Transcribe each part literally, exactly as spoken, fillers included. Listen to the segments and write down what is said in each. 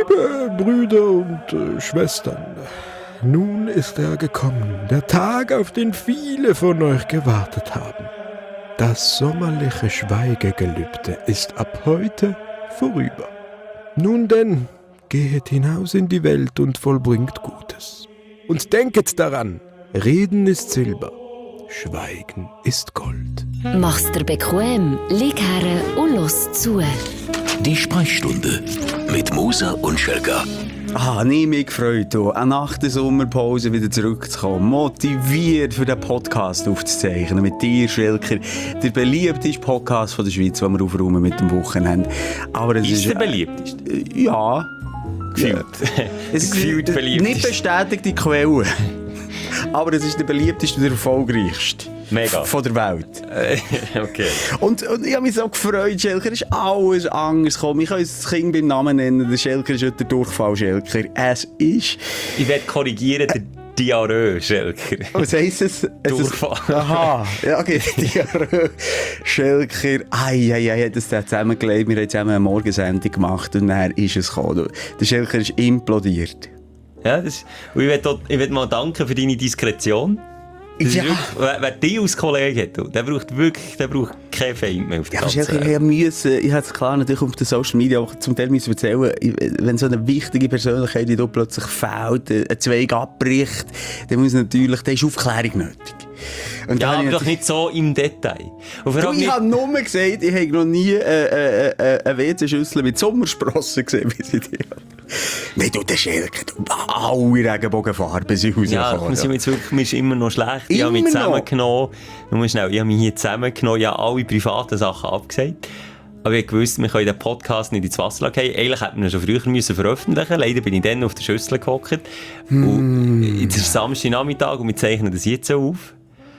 Liebe Brüder und äh, Schwestern, nun ist er gekommen, der Tag, auf den viele von euch gewartet haben. Das sommerliche Schweigegelübde ist ab heute vorüber. Nun denn, gehet hinaus in die Welt und vollbringt Gutes. Und denket daran, Reden ist Silber, Schweigen ist Gold. Mach's dir bequem, lieg her und los zu. Die Sprechstunde mit Musa und Schelka. Ah, nie mich gefreut, auch nach der Sommerpause wieder zurückzukommen. Motiviert für den Podcast aufzuzeichnen. Mit dir, Schelker. Der beliebteste Podcast von der Schweiz, den wir aufräumen mit dem Wochenende. Aber es ist ist der beliebteste? Äh, ja. Gefühlt. Ja. Es ist Gefühlt beliebteste. Nicht bestätigte Quellen. Aber es ist der beliebteste und der erfolgreichste. Mega. Von der Welt. Okay. Und, und ich habe mich so gefreut, Schelker ist alles anders gekommen. Ich kann uns das Kind beim Namen nennen. Der Schelker ist heute der Durchfall, Schelker. Es ist... Ich werde korrigieren, der Diarrhoe, Schelker. Was heisst es? es Durchfall. Ist, aha, ja, okay. Diarrhoe, Schelker. Ei, ei, ei, das hat zusammengelegt. Wir haben zusammen eine Morgensendung gemacht und dann ist es gekommen. Der Schelker ist implodiert. Ja, das, und ich will mal danken für deine Diskretion. Das Ja. Ist wirklich, wer, wer dich als Kollege hat, der braucht wirklich, der braucht keinen Feind mehr auf der Ja, ganzen Schelker, ich musste, ich habe es klar natürlich auf den Social Media auch zum Teil müssen erzählen, wenn so eine wichtige Persönlichkeit, die da plötzlich fehlt, ein Zweig abbricht, dann muss natürlich, dann ist Aufklärung nötig. Und Ja, dann aber habe doch ich nicht so im Detail. Und vor Du, allem ich nicht, habe nur gesagt, ich habe noch nie äh, äh, äh, eine W C-Schüssel mit Sommersprossen gesehen, wie sie die haben. Nein, du, der Schelker, alle Regenbogenfarben sind ja, rausgekommen. wir sind jetzt wirklich, mir ist immer noch schlecht. Ich habe mich Immer noch? zusammengenommen. Du musst schnell, ich habe mich hier zusammengenommen, ich habe alle privaten Sachen abgesagt. Aber ich wusste, wir können den Podcast nicht ins Wasser gehen. Eigentlich hätten wir ihn schon früher müssen veröffentlichen. Leider bin ich dann auf der Schüssel gehockt. Mm. Und jetzt ist Samstagnachmittag und wir zeichnen das jetzt so auf.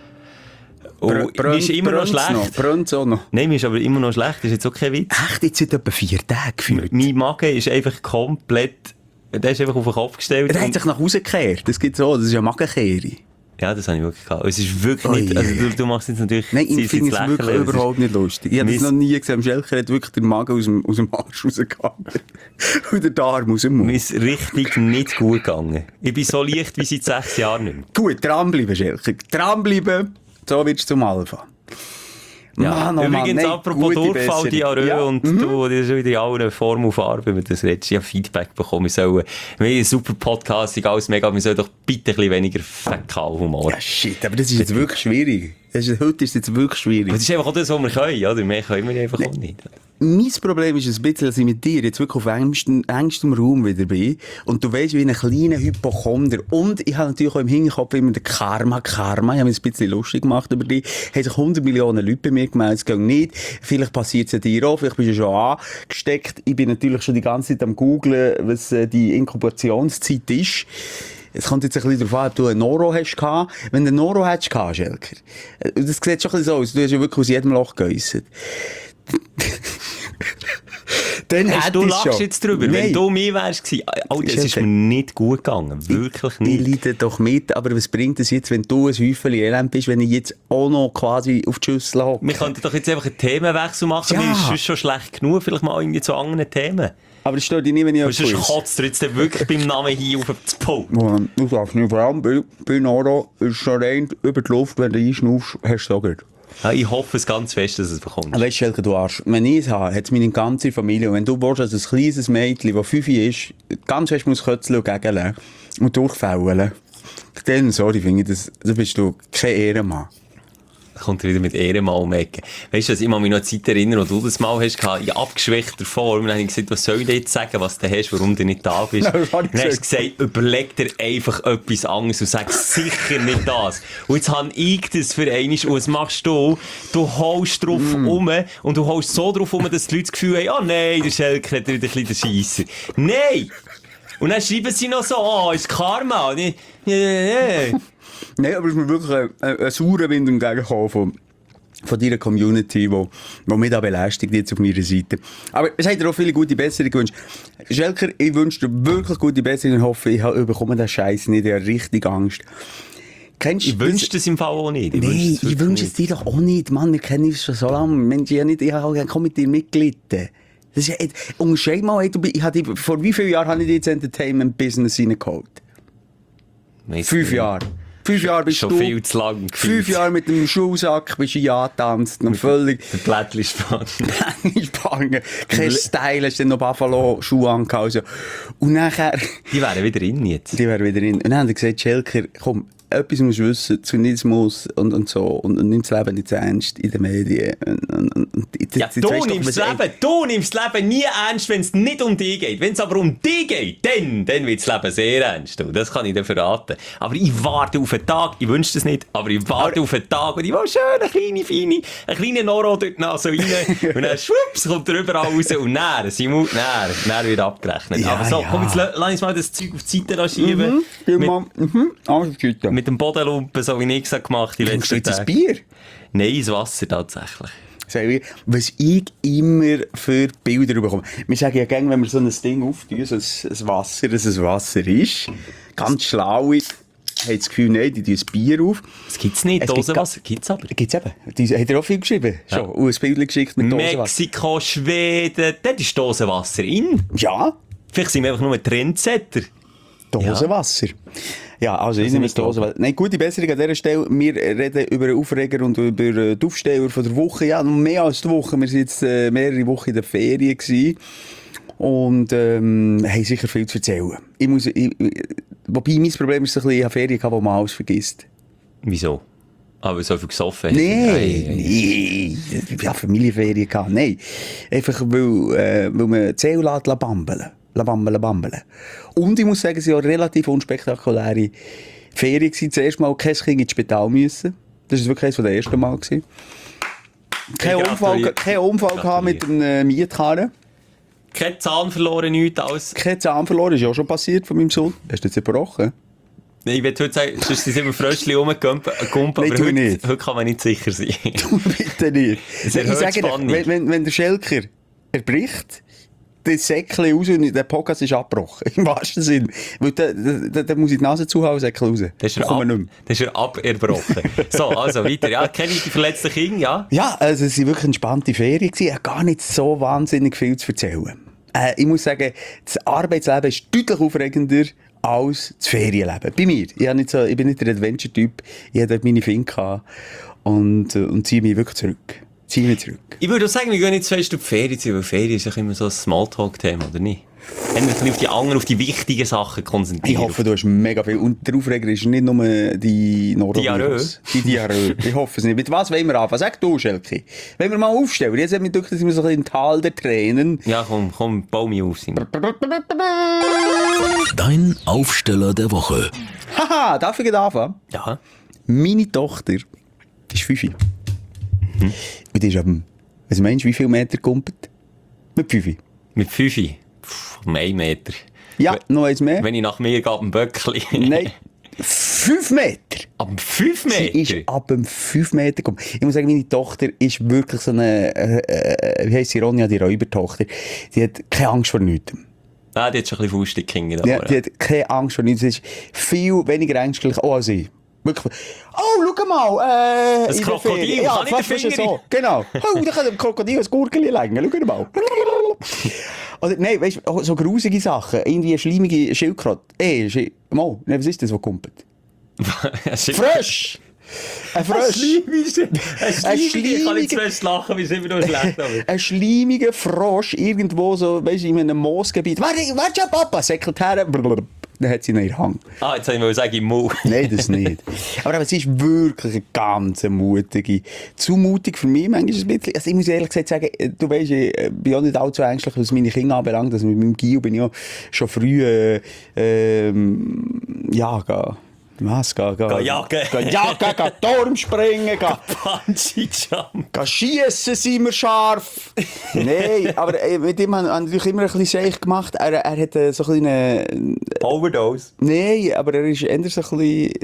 Und Br- mir ist immer noch brennt's schlecht. Noch, brennt's auch noch. Nein, mir ist aber immer noch schlecht. Das ist jetzt auch kein Witz. Echt, jetzt seit etwa vier Tagen gefühlt. Mein Magen ist einfach komplett... Der ist einfach auf den Kopf gestellt. Er hat sich nach Hause gekehrt. Das gibt so, das ist ja Magenkehre. Ja, das habe ich wirklich gehabt. Es ist wirklich Ui, nicht... Also ui, du, du machst jetzt natürlich... Nein, sie ich ist finde jetzt es wirklich lächerlich. überhaupt nicht lustig. Ich habe das Mis- noch nie gesehen. Schelker hat wirklich den Magen aus dem, aus dem Arsch rausgegangen. Und der Darm aus dem Mund. Mir ist richtig nicht gut gegangen. Ich bin so leicht wie seit sechs Jahren nicht mehr. Gut, dranbleiben, Schelker. Dranbleiben. So wirst du zum Alpha. Ja. Mann, oh Mann, Übrigens, nein, apropos gute Durchfall, Besserung. Diarrhoe Ja. und Mhm. du, das ist wieder in allen Formen und Farben, wenn das redest. Ich habe Feedback bekommen. Wir sollen, wir haben einen super Podcast, alles mega, wir sollen doch bitte ein bisschen weniger Fäkalhumor. Ja, shit, aber das ist jetzt wirklich schwierig. Das ist, heute ist es jetzt wirklich schwierig. Aber das ist einfach auch das, was wir können, oder? Mehr können wir einfach auch nicht. Mein Problem ist ein bisschen, dass ich mit dir jetzt wirklich auf engstem, engstem Raum wieder bin. Und du weißt, wie ein kleiner Hypochonder. Und ich habe natürlich auch im Hinterkopf immer den Karma, Karma. Ich habe mich ein bisschen lustig gemacht über dich. Haben sich hundert Millionen Leute bei mir gemeldet, es geht nicht. Vielleicht passiert es ja dir auch, vielleicht bist du schon angesteckt. Ich bin natürlich schon die ganze Zeit am googlen, was äh, die Inkubationszeit ist. Es kommt jetzt ein bisschen darauf an, ob du einen Noro hast gehabt. Wenn du einen Noro hättest gehabt, Schelker, äh, das sieht schon ein bisschen so aus. Du hast ja wirklich aus jedem Loch geäussert. Dann Hast du hätte ich lachst schon. jetzt drüber, Nein. wenn du mir wärst gewesen. Alter, es ist Schelker. mir nicht gut gegangen. Wirklich Ich nicht. leide doch mit, aber was bringt es jetzt, wenn du ein Häufchen Elend bist, wenn ich jetzt auch noch quasi auf die Schüssel hocke? Wir könnten doch jetzt einfach einen Themenwechsel machen. Ja. Mir ist sonst schon schlecht genug. Vielleicht mal irgendwie zu anderen Themen. Aber es stört dich nicht, wenn ich Und sonst etwas kotzt er jetzt dann wirklich beim Namen hier auf das Pult. Mann, du darfst nicht, vor allem bei, bei Noro ist schon rein über die Luft, wenn du einschnaufst, hast du so gut. Ja, ich hoffe es ganz fest, dass es bekommt. Weißt du, Schelker, du Arsch, wenn ich es habe, hat es meine ganze Familie. Und wenn du willst, dass ein kleines Mädchen, das fünf ist, ganz fest muss kötzeln und gegenlegen und durchfällen, dann, sorry, finde ich, das, da bist du kein Ehrenmann. Kommt er wieder mit Ehrenmann um die Ecke. Weißt du, ich kann mich noch an die Zeit erinnern, wo du das mal hast, in abgeschwächter Form. Und dann habe ich gesagt, was soll ich dir jetzt sagen, was du hast, warum du nicht da bist? Nein, das habe ich dann hast du gesagt. gesagt, überleg dir einfach etwas anderes und sag sicher nicht das. Und jetzt habe ich das für einmal, und was machst du? Du haust drauf Mm. um und du haust so drauf um, dass die Leute das Gefühl haben, oh nein, der Schelker hat wieder ein bisschen den Scheisser. Nein! Und dann schreiben sie noch so, oh, ist Karma. Und ich, ja, ja, ja. Nein, aber es ist mir wirklich ein, ein, ein saurer Wind entgegengekommen von, von deiner Community, wo, wo mich da belästigt jetzt auf meiner Seite. Aber es hat dir auch viele gute Besserungen gewünscht. Schelker, ich wünsche dir wirklich gute Besserungen und hoffe, ich habe bekomme den Scheiß nicht, ich habe richtig Angst. Kennst du Ich wünsche das im Fall auch nicht. Ich Nein, wünsche ich wünsche es dir doch auch nicht. Mann, wir kennen uns schon so lange. Mensch, ich habe nicht, ich habe auch gerne mit dir mitgelitten. Das ist, ey, unterscheid mal, ey, du, ich hatte, vor wie vielen Jahren habe ich dich ins Entertainment-Business reingeholt? Fünf Jahre. Fünf Jahre bist schon du. viel zu lang gefühlt. Fünf Jahre mit dem Schuhsack bist du angetanzt und völlig. Der Plättchen Spangen. Spangen. Kein Style, hast dann noch Buffalo-Schuhe angehauen. Also. Und nachher. Die wären wieder in jetzt. Die wären wieder in. Und dann haben sie gesagt, Schelker, komm, etwas musst du wissen, Zynismus und, und so. Und, und nimm das Leben nicht ernst in den Medien. Und, und, und, und, ja, jetzt, du jetzt nimmst das Leben, du nimmst das Leben nie ernst, wenn es nicht um dich geht. Wenn es aber um dich geht, dann, dann wird das Leben sehr ernst. Du. Das kann ich dir verraten. Aber ich warte auf einen Tag, ich wünsche das nicht, aber ich warte aber auf einen Tag und ich will schön eine kleine, feine, einen kleinen Noro dort die Nase rein und dann schwupps, kommt er überall raus und näher, Simon, näher, näher wird abgerechnet. Ja, aber so, ja. komm, jetzt lass uns mal das Zeug auf die Seite schieben. Mhm, mit, mhm. Alles gut. mit dem Bodenlumpen, so wie ich es gemacht habe die Trinkst du letzten jetzt ein Tage. Bier? Nein, ins Wasser tatsächlich. Was ich immer für Bilder bekomme. Wir sagen ja gerne, wenn wir so ein Ding auftun, so ein, ein Wasser, dass es Wasser ist. Ganz schlau ist. Ich habe das Gefühl, nein, die tun ein Bier auf. Das gibt's nicht, Es gibt Dosenwasser gibt's aber. Gibt's eben. Die hat er auch viel geschrieben. Ja. Schon. Und ein Bild geschickt mit Dosenwasser. Mexiko, Schweden, dort ist Dosenwasser in. Ja. Vielleicht sind wir einfach nur Trendsetter. Dosenwasser. Ja, also ich nehme das Dosenwasser. Nein, gute Besserung an dieser Stelle. Wir reden über den Aufreger und über die Aufsteller von der Woche. Ja, noch mehr als die Woche. Wir waren jetzt äh, mehrere Wochen in der Ferien gewesen. Und ähm, haben sicher viel zu erzählen. Ich muss, ich, wobei mein Problem ist so ein bisschen, ich habe Ferien gehabt, wo man alles vergisst. Wieso? Aber so viel gesoffen. Nein, nein. Ich habe Familienferien gehabt. Nein. Einfach weil, äh, weil man die Zähl lässt bambeln. Bambeln, bambeln. Und ich muss sagen, es waren auch relativ unspektakuläre Ferien gewesen. Zuerst mal kein Kind ins Spital müssen. Das war wirklich eines der ersten Mal gewesen. Kein Unfall, kein Unfall gehabt mit einem äh, Mietkarren. Kein Zahn verloren, nichts alles. Kein Zahn verloren, ist ja auch schon passiert von meinem Sohn. Hast du jetzt gebrochen? Nein, ich würde heute sagen, sonst sind immer Fröschchen rumgegumpt, aber Nein, tu heute, nicht. heute kann man nicht sicher sein. Du bitte nicht. Es Ich erhöht sage dir, Spannung. wenn, wenn, wenn der Schelker erbricht, das Säckchen raus und der Podcast ist abgebrochen. Im wahrsten Sinn. Weil da, da, da muss ich die Nase zuhauen, Säckchen raus. Das ist er, Kommen ab, wir nicht mehr. das ist er aberbrochen. So, also weiter. Ja, kenne ich die verletzten Kinder, ja? Ja, also es waren wirklich entspannte Ferien. Ich habe gar nicht so wahnsinnig viel zu erzählen. Äh, ich muss sagen, das Arbeitsleben ist deutlich aufregender als das Ferienleben. Bei mir. Ich, habe nicht so, ich bin nicht der Adventure-Typ. Ich hatte dort meine Finger gehabt und, und ziehe mich wirklich zurück. Ziehe mich zurück. Ich würde auch sagen, wir gehen nicht zu fest auf die Ferien zu, weil Ferien ist ja immer so ein Smalltalk-Thema, oder nicht? Wenn wir ein bisschen auf die anderen, auf die wichtigen Sachen konzentrieren. Ich hoffe, du hast mega viel. Und der Aufreger ist nicht nur die Norovirus. Die Diarrhoe. Ich hoffe es nicht. Mit was wollen wir anfangen? Sag du, Schelke. Wenn wir mal aufstellen. Jetzt hat mich gedacht, dass wir so ein bisschen im Tal der Tränen. Ja, komm, komm, bau mich auf, Simon. Dein Aufsteller der Woche. Haha, darf ich anfangen? Ja. Meine Tochter ist fünf. Mhm. Und die ist ab dem, was meinst du, wie viele Meter kumpelt? Mit fünf. Mit fünf. Um einen Meter. Ja, noch eins mehr. Wenn ich nach mir gehe, ein Böckli. Nein. Fünf Meter! Ab fünf Sie Meter? ist ab dem fünf Meter gekommen. Ich muss sagen, meine Tochter ist wirklich so eine, äh, äh, wie heisst sie, Ronja, die Räubertochter. Die hat keine Angst vor nichts. Ah, die hat schon ein bisschen faustig Kinder. Ja, die hat keine Angst vor nichts. Sie ist viel weniger ängstlich auch als ich. Wirklich. Oh, schau mal! Äh, Ein in der Krokodil, Ferien. kann ich den fast Finger so. Genau. Oh, da kann ein Krokodil ein Gurkeli legen. Schau mal. Oder, nein, weißt du, so grusige Sachen. Irgendwie eine schleimige Schildkröte. Ey, Schi mal, was ist das, was kumpelt? Frösch! Ein Frösch! Ein schleimiger. Ein Ein schleimiger. Ich kann nicht schleimiger- zuerst lachen, wie es immer noch schlecht ist. Ein schleimiger Frosch irgendwo so, weißt du, in einem Moosgebiet. Warte, warte schon, Papa! Säckelt her. Blablabla. Dann hat sie noch ihren Hang. Ah, jetzt wollte ich mal sagen, im Mund. Nein, das nicht. Aber, aber sie ist wirklich eine ganz mutige. Zu mutig für mich manchmal ein bisschen. Also ich muss ehrlich gesagt sagen, du weißt, ich bin auch nicht allzu ängstlich, was meine Kinder anbelangt. Also mit meinem Gio bin ich auch schon früh, äh, ähm, ja, ga, was, ga, ga, Ga jagen. Ga jagen, ga Turm springen, ga, Bungee-Jump. ga schiessen sind wir scharf. Nein, aber äh, mit ihm haben wir natürlich immer ein bisschen Seich gemacht. Er, er hat äh, so ein bisschen... Overdose. Nein, aber er ist eher so ein bisschen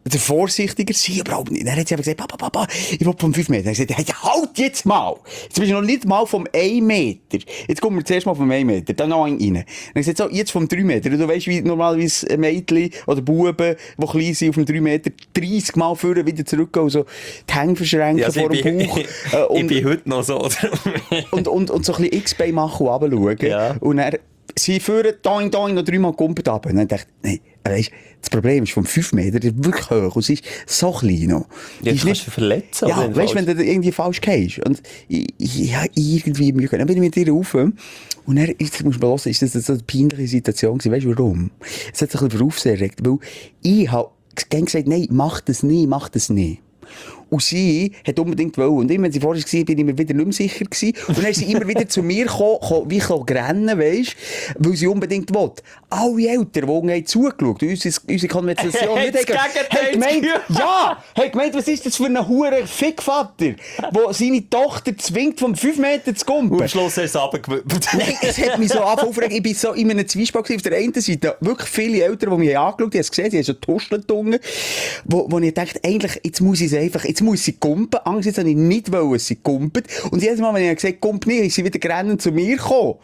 der vorsichtiger sein, überhaupt nicht. Dann hat sie aber gesagt, Papa, Papa, ich will vom fünf Meter. Dann hat sie gesagt, hey, halt jetzt mal. Jetzt bist du noch nicht mal vom ein Meter. Jetzt kommen wir zuerst mal vom ein Meter, dann noch einen rein. Dann hat sie gesagt, so, jetzt vom drei Meter. Und du weißt, wie normalerweise ein Mädchen oder Buben, die klein sind, auf dem drei Meter, dreißig Mal führen, wieder zurückgehen, so die Hänge verschränken ja, vor dem Bauch. Ich, äh, und, ich bin heute noch so. und, und, und so ein bisschen X-Bein machen und runterschauen. Ja. Und dann, sie führen, doing, doing, noch dreimal Kumpel runter. Und dann dachte ich, nein, weißt, das Problem ist, vom fünf Meter, der ist wirklich hoch und sie ist so klein noch. Ja, du kannst dich verletzen. Ja, weißt du, wenn du irgendwie falsch gehst. Und ich, ich habe irgendwie Mühe gehabt. Dann bin ich mit ihr rauf. Und dann, jetzt musst du mal hören, ist das so eine peinliche Situation gewesen. Weißt du warum? Es hat sich ein bisschen Aufsehen erregt. Weil ich habe gesagt, nein, mach das nicht, mach das nicht. Und sie hat unbedingt wollen. Und immer, wenn sie vorher war, bin ich mir wieder nicht mehr sicher gewesen. Und dann ist sie immer wieder zu mir gekommen, wie ich rennen, weisst, weil sie unbedingt will. Alle Eltern, die haben zugeschaut, unsere, unsere Konversation nicht haben gemeint, ja, haben gemeint, was ist das für ein hure Fickvater, der seine Tochter zwingt, vom fünf Meter zu kumpen. Und am Schluss hast du es runtergewippt. Nein, es hat mich so aufgeregt. Ich bin so in einem Zwiespalt auf der einen Seite. Wirklich viele Eltern, die mich angeschaut haben, die haben es gesehen, die haben so Tuscheltungen, wo, wo ich dachte, eigentlich, jetzt muss ich es einfach, jetzt muss sie kumpen. Angst habe ich nicht wollen, dass sie kumpelt. Und jedes Mal, wenn ich gesagt habe, kump nicht, ist sie wieder grennend zu mir gekommen.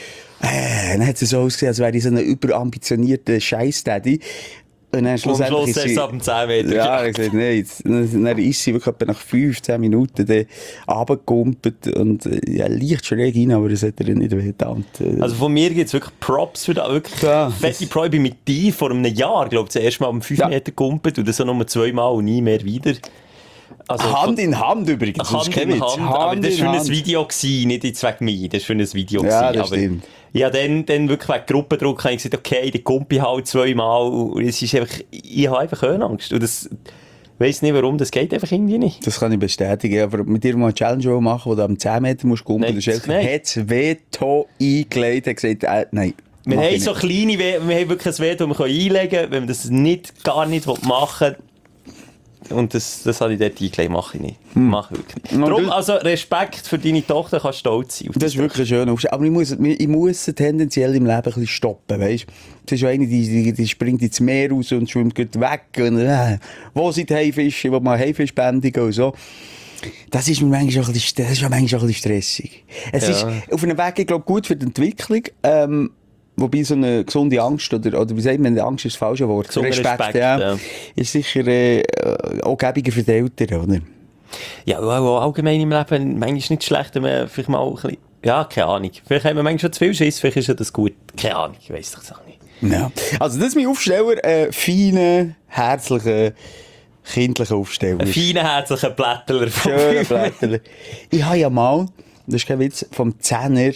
Äh, dann hat es so ausgesehen, als wäre ich so ein überambitionierter Scheiß-Daddy. Und dann schlussendlich ist sie... ab dem zehn Meter. Ja, ich gesagt, nein, jetzt, dann ist sie wirklich nach fünfzehn Minuten dann runtergekumpelt und ja, leicht schräg rein, aber das hat er nicht wehgetan. Also von mir gibt es wirklich Props für das. Wirklich ja. Fette Pro. Ich bin mit dir vor einem Jahr, glaube ich, das erste Mal am fünf Meter gekumpelt und das so nur zweimal und nie mehr wieder. Also, Hand in Hand übrigens. Hand in Hand, Hand, aber das war für ein Video gewesen, nicht jetzt wegen mir, das war für ein Video gewesen. Ja, das aber stimmt. Ja, dann, dann wirklich wegen Gruppendruck habe ich gesagt, okay, der Kumpi halt zweimal und es ist einfach, ich habe einfach Höhenangst und das, ich weiss nicht warum, das geht einfach irgendwie nicht. Das kann ich bestätigen, aber mit dir mal eine Challenge machen, wo du am zehn Meter musst kumpen, das ist einfach, hat das Veto eingelegt, hat gesagt, äh, nein. Wir haben so kleine, wir haben wirklich ein Veto, das wir einlegen können, wenn wir das nicht, gar nicht machen wollen. Und das, das habe ich dort eingelegt, mache ich nicht. Hm. Mache wirklich nicht. Darum, also Respekt für deine Tochter, kannst stolz sein. Das, das ist wirklich schön. Aber ich muss, ich muss sie tendenziell im Leben ein bisschen stoppen, weißt? Das ist eine, die, die, die springt ins Meer raus und schwimmt gut weg. Und, äh, wo sind die Haifische, wo man Haifisch bändigen und so. Das ist mir manchmal auch ein bisschen, das ist manchmal auch ein bisschen stressig. Es ja. ist auf einem Weg, ich glaube, gut für die Entwicklung. Ähm, Wobei so eine gesunde Angst, oder, oder wie sagt man, Angst ist das falsche Wort. Respekt, Respekt ja, ja. Ist sicher äh, auch gäbiger für die Eltern, oder? Ja, auch allgemein im Leben manchmal nicht schlecht, wenn man vielleicht mal ein bisschen, ja, keine Ahnung. Vielleicht haben wir manchmal schon zu viel Schiss, vielleicht ist ja das gut. Keine Ahnung, ich weiss doch auch nicht. Ja. Also das ist mein Aufsteller, äh, feiner, herzlicher, kindlicher Aufsteller. Ein feiner, herzlicher Blättler. Schöner Blättler. Ich habe ja mal, das ist kein Witz, vom Zehner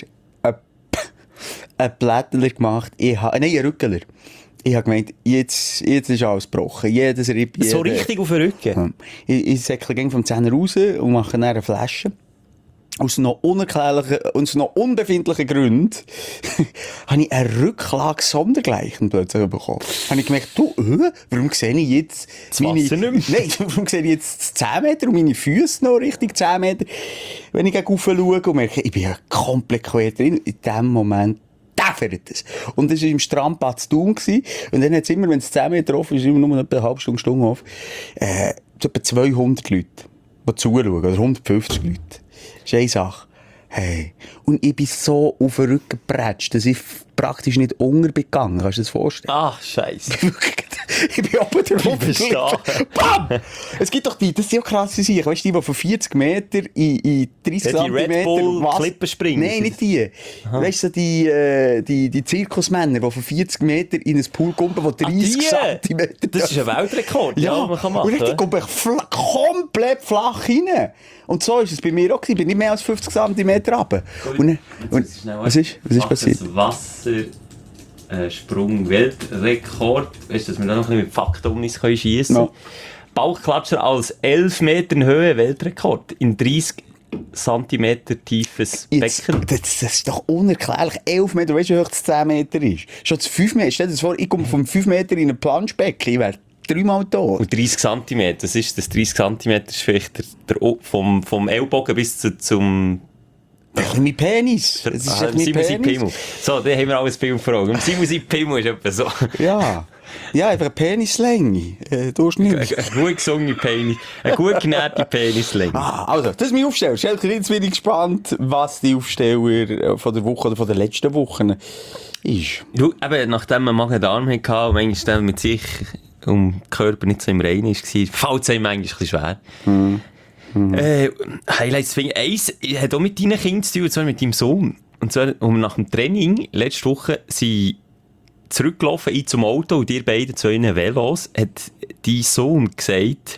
ein Blättler gemacht. Ich ha, nein, ein Rückeler. Ich habe gemeint, jetzt, jetzt ist alles gebrochen. Jedes Ripp, jeder. So richtig auf den Rücken? Ja. Ich, ich säckle vom Zehner raus und mache dann eine Flasche. Aus noch unerklärlichen, aus noch unbefindlichen Gründen habe ich eine Rücklage sondergleichen plötzlich bekommen. Habe ich gemerkt, du, äh, warum sehe ich jetzt das meine... Wasser nicht mehr? Nein, warum sehe ich jetzt zehn Meter und meine Füße noch richtig zehn Meter? Wenn ich gegen schaue und merke, ich bin ja komplett quer drin. In dem Moment däffert es. Und das war im Strandbad zu tun. Und dann hat es immer, wenn es zehn Meter offen ist, immer nur etwa eine halbe Stunde, Stunde auf, äh, etwa zweihundert Leute, die zuschauen, oder hundertfünfzig Leute. Das ist eine Sache. Hey. Und ich bin so auf den Rücken gepratscht, dass ich praktisch nicht untergegangen bin. Kannst du dir das vorstellen? Ach, Scheiße. Ich bin oben drüber gelegen. Bam! Es gibt doch die, das sind ja krasse Sachen. Weißt du, die, die von vierzig Meter in, in dreißig ja, die Zentimeter... Red Bull Klippen springen. Nein, nicht die. Aha. Weißt du, die, äh, die, die Zirkusmänner, die von vierzig Meter in ein Pool kommen, wo dreißig Zentimeter... Das ist ein Weltrekord, ja, ja, man kann machen. Und die kommen fl- komplett flach rein. Und so ist es bei mir auch gewesen. Ich bin nicht mehr als fünfzig Zentimeter runter. Und, und, was ist, was ist passiert? Wasser... Sprung-Weltrekord. Weißt du, dass wir da noch ein bisschen mit Fakten um uns schiessen können? No. Bauchklatscher als elf Meter Höhe Weltrekord. In dreißig Zentimeter tiefes Jetzt, Becken. Das, das ist doch unerklärlich. elf Meter, weißt du, wie hoch das zehn Meter ist? Schon zu fünf Meter. Stell dir das vor, ich komme von fünf Meter in ein Planschbecken. Ich wäre dreimal tot. Und dreißig Zentimeter. Das ist, das dreißig Zentimeter ist vielleicht der, der, vom, vom Ellbogen bis zu, zum... Das ist mein Penis. Das ist ah, mein Penis. Pimmel. So, dann haben wir alles Film vor Augen. Simon sein Pimmel ist etwa so. Ja. Ja, einfach eine Penislänge. Äh, Durchschnitt. Eine gut gesungene Penis. Eine gut genährte Penislänge. Ah, also, das ist mein Aufsteller. Schelker, jetzt bin ich gespannt, was die Aufsteller von der Woche oder von den letzten Wochen ist. Du, eben, nachdem man Magen-Darm hatte und manchmal mit sich um den Körper nicht so im Reinen war, fällt es einem eigentlich ein bisschen schwer. Mm. Mm. Äh, Highlights finde ich, eins hat auch mit deinen Kindern zu tun, und zwar mit deinem Sohn. Und zwar, um nach dem Training, letzte Woche, sind zurückgelaufen ein zum Auto und ihr beide zu euren Velos, hat dein Sohn gesagt,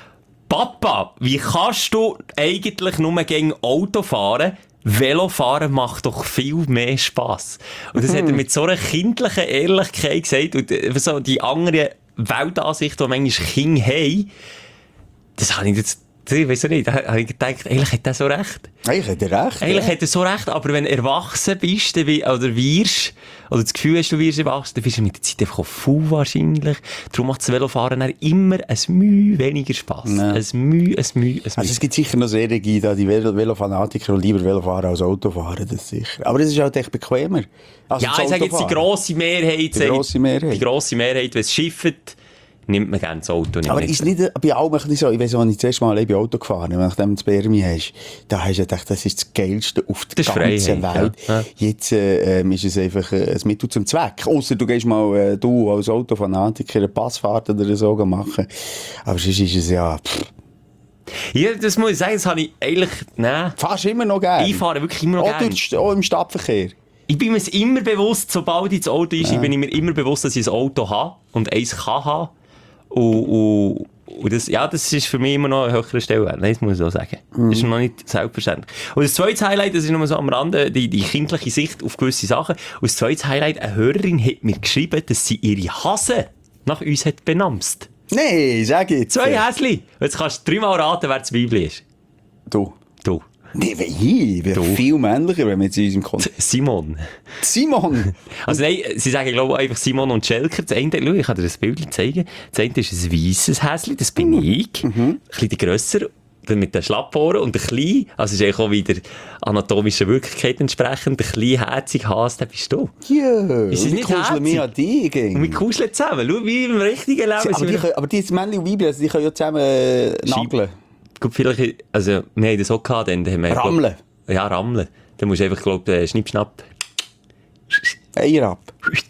Papa, wie kannst du eigentlich nur gegen Auto fahren? Velofahren macht doch viel mehr Spass. Und das hat er mit so einer kindlichen Ehrlichkeit gesagt und so die andere Weltansicht, die manchmal Kinder haben, das habe ich jetzt, ich weiss nicht, da habe ich gedacht, eigentlich hat er so recht. Eigentlich hat er recht. Eigentlich ja. hat er so recht, aber wenn du erwachsen bist, dann, oder wirst, oder das Gefühl hast, du wirst erwachsen, dann bist du mit der Zeit einfach auch faul wahrscheinlich. Darum macht das Velofahren dann immer ein Mühe weniger Spass. Ja. Ein Mühe, ein Mühe, ein Mühe. Also es gibt sicher noch sehr da die Velo- Velofanatiker, die lieber Velo fahren als Auto fahren, das sicher. Aber das ist halt echt bequemer. Also ja, ich sage jetzt die grosse Mehrheit. Die grosse Mehrheit. Die grosse Mehrheit, wenn es schifft, nimmt man gerne das Auto. Aber ist nicht bei allem ein bisschen so, ich weiss auch nicht, das erste Mal ich bin Auto gefahren, nachdem du das Bermi hast, da hast du gedacht, das ist das Geilste auf der ganzen Welt. Ja. Ja. Jetzt äh, ist es einfach äh, ein Mittel zum Zweck. Ausser du gehst mal, äh, du als Autofanatiker, eine Passfahrt oder so machen. Aber sonst ist es ja... Pff. Ja, das muss ich sagen, das habe ich eigentlich... Nein. Fast immer noch gerne. Ich fahre wirklich immer noch gerne. Auch im Stadtverkehr. Ich bin mir immer bewusst, sobald ich das Auto ist, ja. ich bin mir immer bewusst, dass ich ein Auto habe und eins kann haben. Und, und, und das, ja, das ist für mich immer noch ein höherer Stellenwert. Das muss ich auch sagen. Mm. Das ist noch nicht selbstverständlich. Und das zweite Highlight, das ist noch so am Rande, die, die kindliche Sicht auf gewisse Sachen. Und das zweite Highlight, eine Hörerin hat mir geschrieben, dass sie ihre Hase nach uns hat benamst. Nee, sag jetzt. Zwei Häsli. Jetzt kannst du dreimal raten, wer das Weibli ist. Du. Du. Nee, wie? Ich wäre viel männlicher, wenn wir jetzt in unserem Kontext... Simon. Simon? Also nein, sie sagen, glaube ich, einfach Simon und Schelker. Das eine, schau, ich kann dir das Bild zeigen. Das eine ist ein weisses Häschen, das bin mhm. ich. Mhm. Ein bisschen grösser, mit den Schlappohren. Und der kleine, also ist eigentlich auch wieder anatomischer Wirklichkeit entsprechend, der kleine, herzige Hase, der bist du. Ja, ist es nicht kuscheln wir an dich. Und wir kuscheln zusammen. Schau, wie im richtigen Leben. Sie, aber, die können, aber die Männchen und Weibchen, also die können ja zusammen äh, nageln. Gut, vielleicht, also, wir haben das auch gehabt, dann haben wir... Rammeln? Glaub, ja, rammeln. Dann musst du einfach, glaube ich, schnipp, schnapp. Eier ab.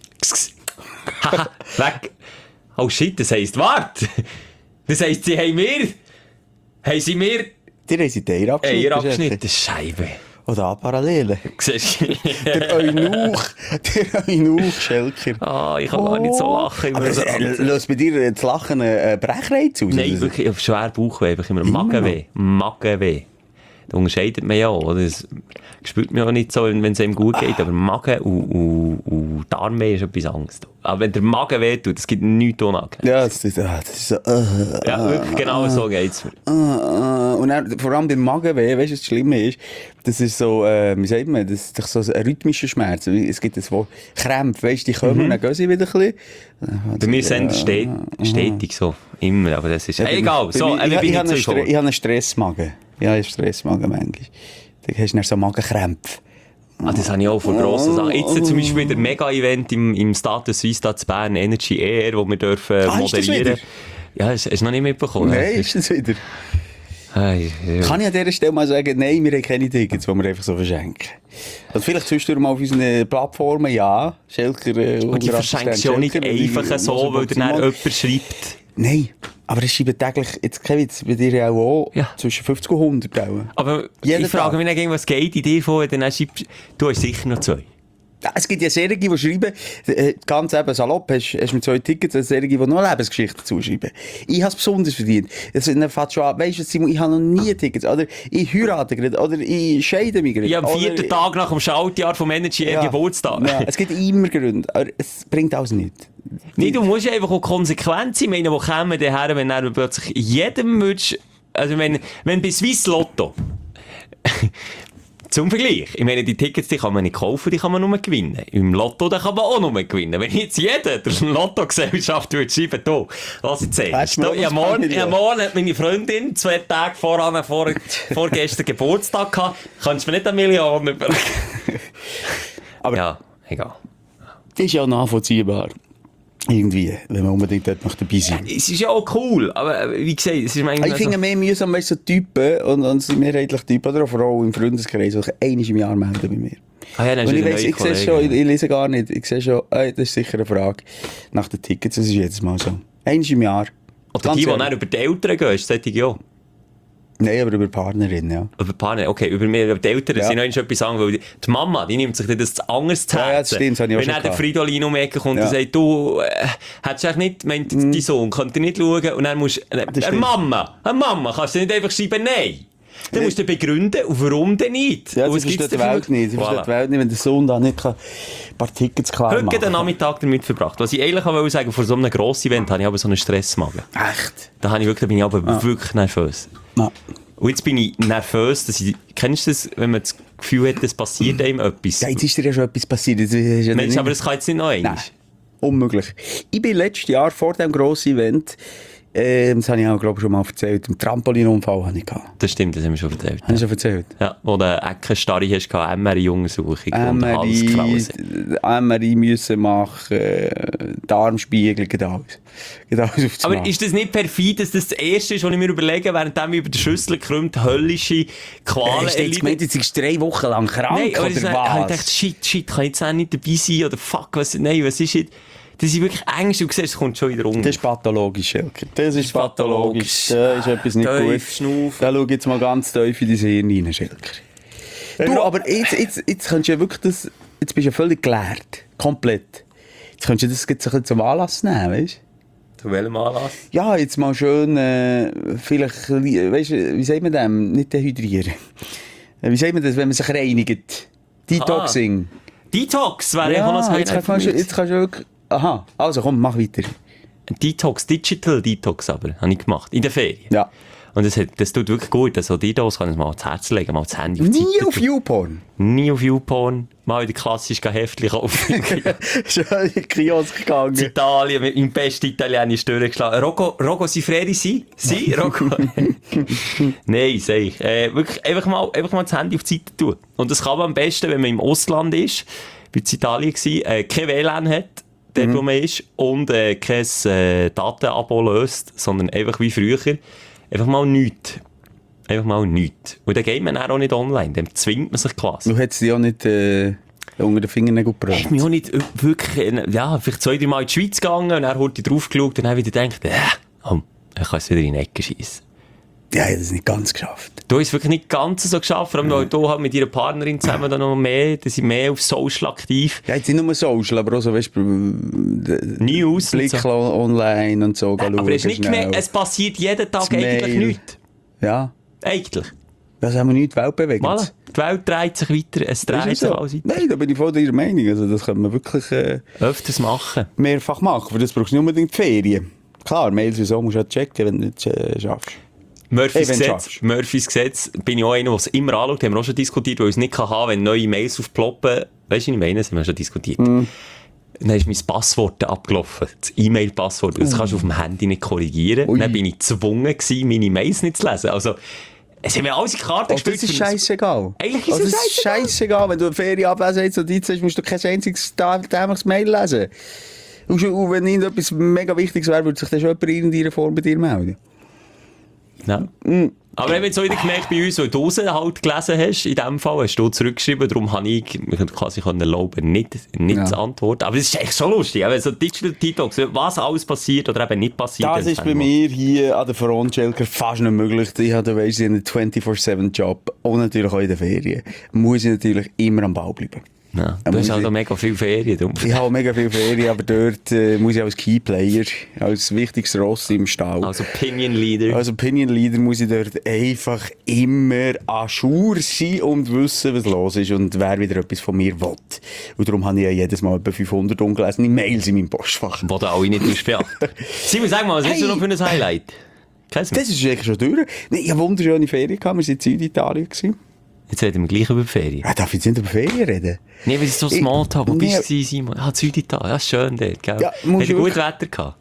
Haha, weg. Oh shit, das heisst, warte. Das heisst, sie haben mir... Haben sie mir... Die haben sie die Eier abgeschnitten. Eier abgeschnitten, Scheibe. Oder Parallelen. Siehst du? Der Eunuch, der Eunuch, Schelker. Ah, oh, ich kann oh. gar nicht so lachen. Aber so löst bei dir das Lachen einen Brechreiz aus? Nein, wirklich, auf schwer Bauchweh, einfach immer Magenweh. Magenweh. Da unterscheidet man ja auch. Das spürt man auch nicht so, wenn es einem gut geht. Aber Magen und, und, und Darmweh ist etwas Angst. Aber wenn der Magen weh tut, es gibt nichts unangenehm. Ja, das ist, das ist so... Uh, ja, wirklich, genau uh, so geht es mir. Uh, uh, und dann, vor allem beim Magenweh, weißt du, was das Schlimme ist? Das ist so, äh, wie sagt man, das ist so ein rhythmischer Schmerz. Es gibt das Wort Krämpfe, weißt du, die kommen mhm. und dann gehen sie wieder ein bisschen. Bei mir sind es stet, stetig so. Immer, aber das ist... Ja, egal, so, ich, ich, ich, ich habe einen, Stre- einen Stressmagen. Ja, ich habe Stressmagen manchmal. Da hast du dann so Magenkrämpfe. Ah, das habe ich auch von grossen Sachen. Jetzt oh. zum Beispiel der Mega-Event im, im Status Suisse da zu Bern, Energy Air, wo wir dürfen ah, moderieren. Ja, hast du noch nicht mitbekommen? Nein, ist das wieder? Hey, ja. Kann ich an dieser Stelle mal sagen, nein, wir haben keine Tickets, die wir einfach so verschenken. Also vielleicht zwischendurch mal auf unseren Plattformen, ja. Schelker, äh, und die verschenkst du ja nicht einfach so, weil dir dann jemand schreibt. Nein, aber es schreiben täglich, jetzt Kevin, bei dir ja auch ja. zwischen fünfzig und hundert. Auch. Aber jeden ich frage Tag. mich was geht in dir vor, dann schreibst du hast sicher noch zwei. Ja, es gibt ja Serien, die schreiben, äh, ganz eben salopp, hast, hast mit zwei Tickets, eine Serie, die noch Lebensgeschichten zuschreiben. Ich habe es besonders verdient. Es fängt schon an, weisst du, Simon, ich habe noch nie Tickets, oder ich heirate gerade, oder ich scheide mich gerade. Ja, am vierten Tag nach dem Schaltjahr vom Energy Air ja, Geburtstag. Ja, es gibt immer Gründe, aber es bringt alles nichts. Nee, du musst einfach auch konsequent sein, meine, wo kommen daher, wenn er plötzlich jedem würdest, also wenn, wenn bei Swiss Lotto, zum Vergleich, ich meine, die Tickets, die kann man nicht kaufen, die kann man nur gewinnen. Im Lotto, da kann man auch nur gewinnen. Wenn jetzt jeder der Lotto-Gesellschaft würde schreiben, du, lass ich sehen. Ja, morgen, ja, morgen hat meine Freundin zwei Tage voran, vor, vorgestern Geburtstag gehabt, kannst du mir nicht eine Million überlegen. Aber ja, egal. Das ist ja nachvollziehbar. Irgendwie, wenn man unbedingt dort noch dabei sein. Es ist ja auch cool, aber wie gesagt, es ist manchmal Ich finde mehr mühsam, weißt du, so Typen, und, und sind mehrheitlich Typen, oder auch Frauen im Freundeskreis, die sich einmal im Jahr melden bei mir. Ah ja, dann Und ist ich wieder weiss, neue ich sehe Kollegen. schon, ich, ich lese gar nicht, ich sehe schon, ey, das ist sicher eine Frage nach den Tickets, das ist jedes Mal so. Einmal im Jahr. Oder Ganz die, die ehrlich. dann über die Eltern gehen, ist solche ja. Nein, aber über Partnerin, ja. Über Partner, okay, über mir, über die Eltern, Ja. sind noch etwas sagen, weil die, die Mama, die nimmt sich das anders zu Ja, ja, das Herzen. stimmt, das habe ich auch Wenn schon dann der gehabt. Fridolin um die Ecke kommt Ja. und sagt, du, äh, hättest du eigentlich nicht, meint Mhm. dein Sohn, könnt ihr nicht schauen, und dann musst du, äh, Das äh, stimmt. Mama, äh, Mama, kannst du nicht einfach schreiben, nein. Dann musst du begründen, und warum denn nicht? Ja, Und sie was gibt's versteht die dafür? Welt nicht. Sie Voilà. versteht die Welt nicht, wenn der Sohn da nicht kann ein paar Tickets klar Heute machen den Nachmittag damit verbracht. Was ich eigentlich wollte sagen, vor so einem grossen Event habe ich aber so einen Stressmagen. Echt? Da, habe ich wirklich, da bin ich aber wirklich nervös. Ja. Und jetzt bin ich nervös, dass ich, kennst du das, wenn man das Gefühl hat, es passiert einem etwas? Ja, jetzt ist dir ja schon etwas passiert. Jetzt ist ja Mensch, nicht- aber das kann jetzt nicht noch einmal. Nein, unmöglich. Ich bin letztes Jahr vor diesem grossen Event, ähm, das habe ich auch, glaube ich, schon mal erzählt, einen Trampolinunfall hatte ich gehabt. Das stimmt, das haben wir schon erzählt. Habe ich schon erzählt? Ja, wo du eine Eckenstarre hast, gehabt, M R I-Untersuchung und alles M R I, Krause. M R I müssen machen, Darmspiegel, geht alles. Geht alles auf das Aber Mal. ist das nicht perfid, dass das das Erste ist, was ich mir überlege, während ich über die Schüssel krümmt, höllische Qualen Hast du jetzt gemeint, jetzt bist du drei Wochen lang krank, Nein, aber oder das habe ich was? gedacht, shit, shit, kann ich jetzt auch nicht dabei sein, oder fuck, was, nein, was ist jetzt? Das ist wirklich Ängste, du siehst, es kommt schon wieder um. Das ist pathologisch, Schelker. Das ist pathologisch. Da ist etwas nicht Tief gut. schnaufen. Da schau jetzt mal ganz tief in dein Hirn rein, Schelker. Du, aber jetzt, jetzt, jetzt könntest du ja wirklich das... Jetzt bist du ja völlig geleert. Komplett. Jetzt könntest du das jetzt ein bisschen zum Anlass nehmen, weißt du? Zu welchem Anlass? Ja, jetzt mal schön, äh, vielleicht, weißt du, wie sagt man das? Nicht dehydrieren. Äh, Wie sagt man das, wenn man sich reinigt? Detoxing. Detox wäre ja auch noch ein jetzt Highlight kannst, du, für mich. jetzt kannst du wirklich... Aha, also komm, mach weiter. Detox, Digital Detox aber, habe ich gemacht, in der Ferien. Ja. Und das, hat, das tut wirklich gut, also die Dose kann ich mal ans Herz legen, mal das Handy auf die Nie Seite auf tun. YouPorn. Nie auf YouPorn, mal wieder klassisch Heftchen kaufen. Schon in den Kiosk In gegangen. Italien mit meinem besten Italienisch durchgeschlagen. Rocco, Rocco Sifredi, sie? Sie, Rocco? Nein, sag ich. Äh, wirklich einfach mal, einfach mal das Handy auf die Seite tun. Und das kann man am besten, wenn man im Ausland ist, wie in Italien war, äh, kein W L A N hat, dort Mhm. wo man ist, und äh, kein äh, Datenabo löst, sondern einfach wie früher, einfach mal nichts. Einfach mal nichts. Und dann geht man dann auch nicht online, dann zwingt man sich quasi. Du hättest dich auch nicht äh, unter den Fingernägeln Ich gebracht. bin auch nicht äh, wirklich, äh, ja, vielleicht zwei, drei Mal in die Schweiz gegangen und dann hat ich drauf geschaut und dann wieder gedacht, äh, komm, ich kann es wieder in die Ecke schiessen. Ja, ich habe das nicht ganz geschafft. Du hast es wirklich nicht ganz so geschafft, vor allem weil du halt mit ihrer Partnerin zusammen dann noch mehr, die sind mehr auf Social aktiv. Ja, jetzt nicht nur Social, aber auch so, weißt du, News und Blick so. online und so. Aber hast du nicht gemerkt, es passiert jeden Tag Das eigentlich Mail. nichts. Ja, Eigentlich. das haben wir nicht weltbewegt. Voilà. Die Welt dreht sich weiter, es dreht sich so? alles weiter. Nein, da bin ich voll deiner Meinung. Also, das kann man wirklich äh, Öfters machen. mehrfach machen. Für das brauchst du nicht unbedingt Ferien. Klar, Mails und so musst du auch checken, wenn du nicht äh, schaffst. Murphys Hey, wenn du Gesetz, schaffst. Murphys Gesetz, bin ich auch einer, der es immer anschaut, haben wir auch schon diskutiert, weil ich es nicht kann haben, wenn neue Mails aufploppen. Weißt du, was ich meine? Das haben wir schon diskutiert. Mm. Dann ist mein Passwort abgelaufen. Das E-Mail-Passwort. Das kannst du auf dem Handy nicht korrigieren. Ui. Dann bin ich gezwungen gewesen, meine Mails nicht zu lesen. Also, es haben mir alles in die Karten Also, das ist scheißegal. Eigentlich ist Also, es das ist scheissegal. scheißegal. Wenn du eine Ferienabwesenheitsnotiz hast, musst du kein einziges dämliches Mail lesen. Und schon- und wenn irgendetwas mega Wichtiges wäre, würde sich dann schon jemand in irgendeiner Form bei dir melden. Ja. Aber ich habe jetzt auch wieder gemerkt, bei uns, weil du es halt gelesen hast, in dem Fall hast du zurückgeschrieben, darum habe ich mir quasi können erlauben, nicht, nicht Ja. zu antworten. Aber es ist echt so lustig, aber so Digital Detox, was alles passiert oder eben nicht passiert. Das ist bei mir hier an der Front, Schelker, fast nicht möglich. Ich habe, du weisst, ich habe einen vierundzwanzig sieben Job und natürlich auch in den Ferien. Muss ich natürlich immer am Ball bleiben. Ja, Da du muss hast halt ich- auch mega viele Ferien. Darum. Ich habe mega viele Ferien, aber dort äh, muss ich als Keyplayer, als wichtigstes Ross im Stall. Also Opinion Leader. Als Opinion Leader muss ich dort einfach immer à jour sein und wissen, was los ist und wer wieder etwas von mir will. Und darum habe ich ja jedes Mal etwa fünfhundert ungelesene Mails in meinem Postfach. Wo du alle nicht beachten. Simon, sag mal, was hast du Hey. noch für ein Highlight? Kennst du Das ist eigentlich schon durch. Nee, ich hatte wunderschöne Ferien gehabt. Wir waren in Süditalien. gewesen. Jetzt reden wir gleich über die Ferien. Ah, darf ich jetzt nicht über Ferien reden? Nee, weil es so Ich- Smalltalk. Wo Nee. bist du, Simon? Ah, Süditalien. Ja, schön dort, gell? Ja, Hat musst ihr du gut wirklich- Wetter gehabt?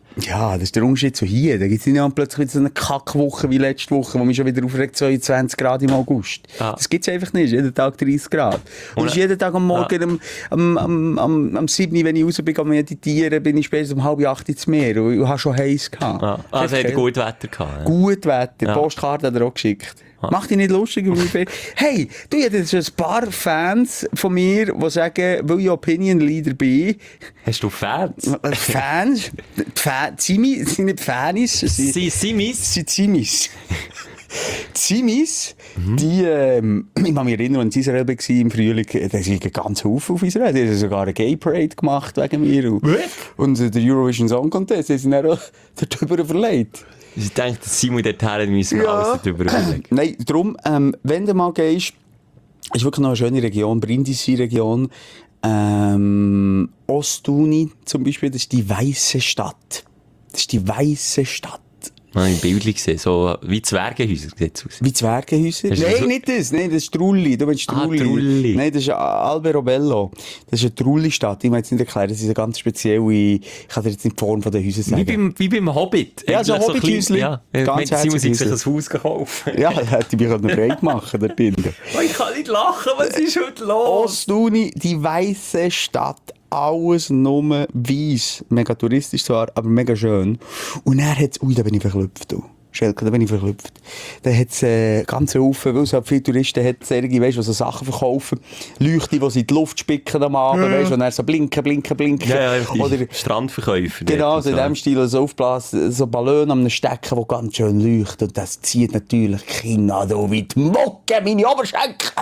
Ja, das ist der Unterschied zu hier. Da gibt es nicht plötzlich wieder so eine Kackwoche wie letzte Woche, wo mich schon wieder aufregt, zweiundzwanzig Grad im August. Ah. Das gibt es einfach nicht. Jeden Tag dreißig Grad. Und es ist jeden Tag am Morgen, am, am, am, am, am sieben, wenn ich raus bin, am meditieren, bin ich spätestens um halb acht ins Meer und ich habe schon heiß gehabt. Ah, also hat er gut Wetter gehabt. Ja. Gut Wetter. Ja. Postkarte hat er auch geschickt. Ah. Mach dich nicht lustig über mich. Hey, du, ich hätte ein paar Fans von mir, die sagen, weil ich Opinion Leader bin. Hast du Fans? Fans? Fa- Zimi, sind nicht Fans. Sie Simis? Sie Zimis. Zimis, mhm. die, ähm, ich kann mich erinnern, als ich in Israel war im Frühling, da sind ganz Haufen auf Israel. Die haben sogar eine Gay Parade gemacht wegen mir. Und, und der Eurovision Song Contest, die sind dann auch darüber verleiht. Ich denke, dass Simon dorthin müssen wir ja. alles darüber überlegen. Nein, darum, ähm, wenn du mal gehst, ist wirklich noch eine schöne Region, Brindisi-Region, ähm, Ostuni zum Beispiel, das ist die Weisse Stadt. Das ist die Weisse Stadt. Ich habe ein Bild gesehen, so wie Zwergenhäuser sieht es aus. Wie Zwergenhäuser? Nein, so nicht das. Nein, das ist Trulli. Du meinst Trulli. Ah, Trulli. Nein, das ist Alberobello. Das ist eine Trulli-Stadt. Ich will jetzt nicht erklären, das ist eine ganz spezielle, ich kann dir jetzt nicht die Form der Häuser sagen. Wie beim, wie beim Hobbit. Ja, so ein Hobbit-Häuschen. Ja, ganz herzlich. Sie muss sich ein Haus kaufen. Ja, das hätte ich mich breit machen dort drin. Oh, ich kann nicht lachen, was ist heute los? Ostuni, die weisse Stadt. Alles nur weiss. Mega touristisch zwar, aber mega schön. Und er hat es, ui, da bin ich verklüpft, du. Schelke, da bin ich verklüpft. Da hat es äh, ganz Haufen, weil es halt viele Touristen hat, Sergi, weißt du, die so Sachen verkaufen. Leuchte, die sie in die Luft spicken am Abend, ja. Weißt du, und dann so blinken, blinken, blinken. Ja, ja, oder Strandverkäufer. Genau, so in dem Stil, so aufblasen, so Ballon am Stecken, die ganz schön leuchten. Und das zieht natürlich Kinder da wie die Mucke, meine Oberschenkel.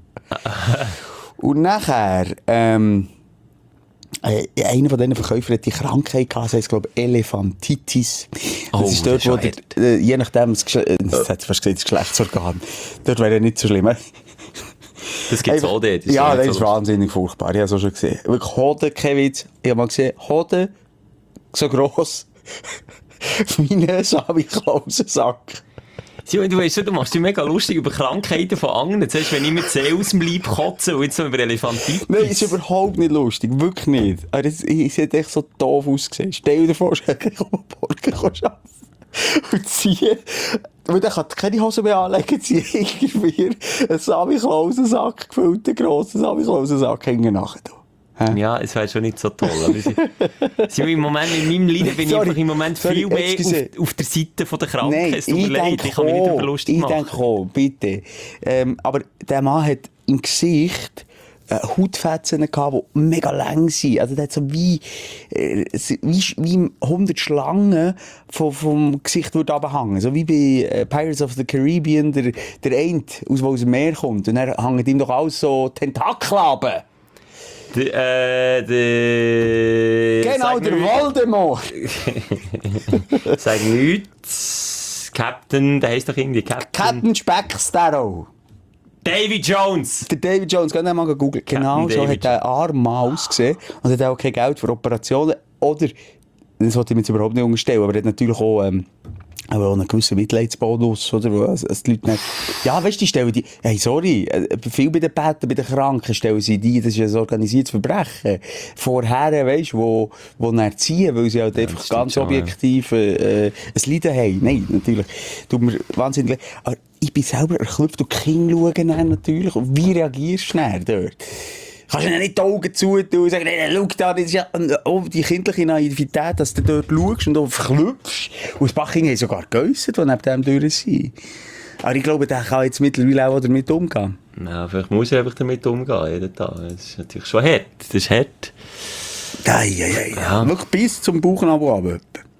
Und nachher, ähm, Äh, einer von diesen Verkäufern hat die Krankheit gehabt, das heisst, glaube ich, Elefantitis. Das oh, ist dort, wo der, äh, je nachdem, das, Geschle- das hat fast gesagt, das Geschlechtsorgan, dort wäre nicht so schlimm. Das gibt es auch dort. Das ja, das ist so wahnsinnig furchtbar. Ich habe es auch schon gesehen. Wirklich Hoden, kein Witz. Ich habe mal gesehen, Hoden, so gross, wie ein Sabi-Klausensack. Simon, du weißt schon, du machst dich mega lustig über Krankheiten von anderen. Jetzt hast du, wenn ich mir Zähne aus dem Leib kotze und jetzt noch über Elefantitis. Nein, ist überhaupt nicht lustig. Wirklich nicht. Aber es, es hat echt so doof ausgesehen. Stell dir vor, ich komme am Morgen arbeiten und ziehe, weil der kann keine Hose mehr anlegen, ziehe irgendwie einen Sabi-Klausensack gefüllt, einen grossen Sabi-Klausensack hängen nachher. Ja, es wäre schon nicht so toll. Aber sie, sie im Moment, in meinem Leiden bin sorry, ich einfach im Moment sorry, viel mehr auf, auf der Seite von der Krankheit. Es tut mir leid, ich kann mich nicht darüber lustig machen. Ich denke auch, bitte. Ähm, aber der Mann hat im Gesicht äh, Hautfetzen gehabt, die mega lang sind. Also der hat so wie, äh, wie, wie hundert Schlangen vom, vom Gesicht abhängen. So wie bei äh, Pirates of the Caribbean, der, der Eint, aus, der aus dem Meer kommt. Und dann hängen ihm doch alles so Tentakel ab. De, äh, de... Genau, der Voldemort! Sag nichts. Captain, der heisst doch irgendwie Captain... Captain Specksparrow. Davy Jones! Der Davy Jones, geh mal googeln. Genau so hat der Arm mal ausgesehen. Und hat auch kein Geld für Operationen. Oder, das wollte ich mir jetzt überhaupt nicht unterstellen, aber er hat natürlich auch... Ähm, aber auch einen gewissen Mitleidsbonus, oder? Wo also, also die Leute nicht, ja, weißt du, die stellen die, hey, sorry, viel bei den Betten, bei den Kranken stellen sie die, das ist ein organisiertes Verbrechen. Vorher, weißt du, wo, wo dann ziehen, weil sie halt ja, einfach ganz objektiv, äh, ein Leiden haben. Nein, natürlich. Tut mir wahnsinnig leid. Aber ich bin selber erklüpft und die Kinder schauen dann natürlich. Und wie reagierst du dann dort? Kannst du nicht die Augen zutun und sagen, nein, schau da, das ist ja oh, die kindliche Naivität, dass du dort schaust und auch verklüpfst. Und ein paar Kinder haben sogar geäussert, die neben dem durch sind. Aber ich glaube, der kann jetzt mittlerweile auch damit umgehen. Ja, vielleicht muss er einfach damit umgehen, jeden Tag. Das ist natürlich schon hart. Das ist hart. Ja, ja, ja, ja. Wirklich bis zum Bauchnabel runter.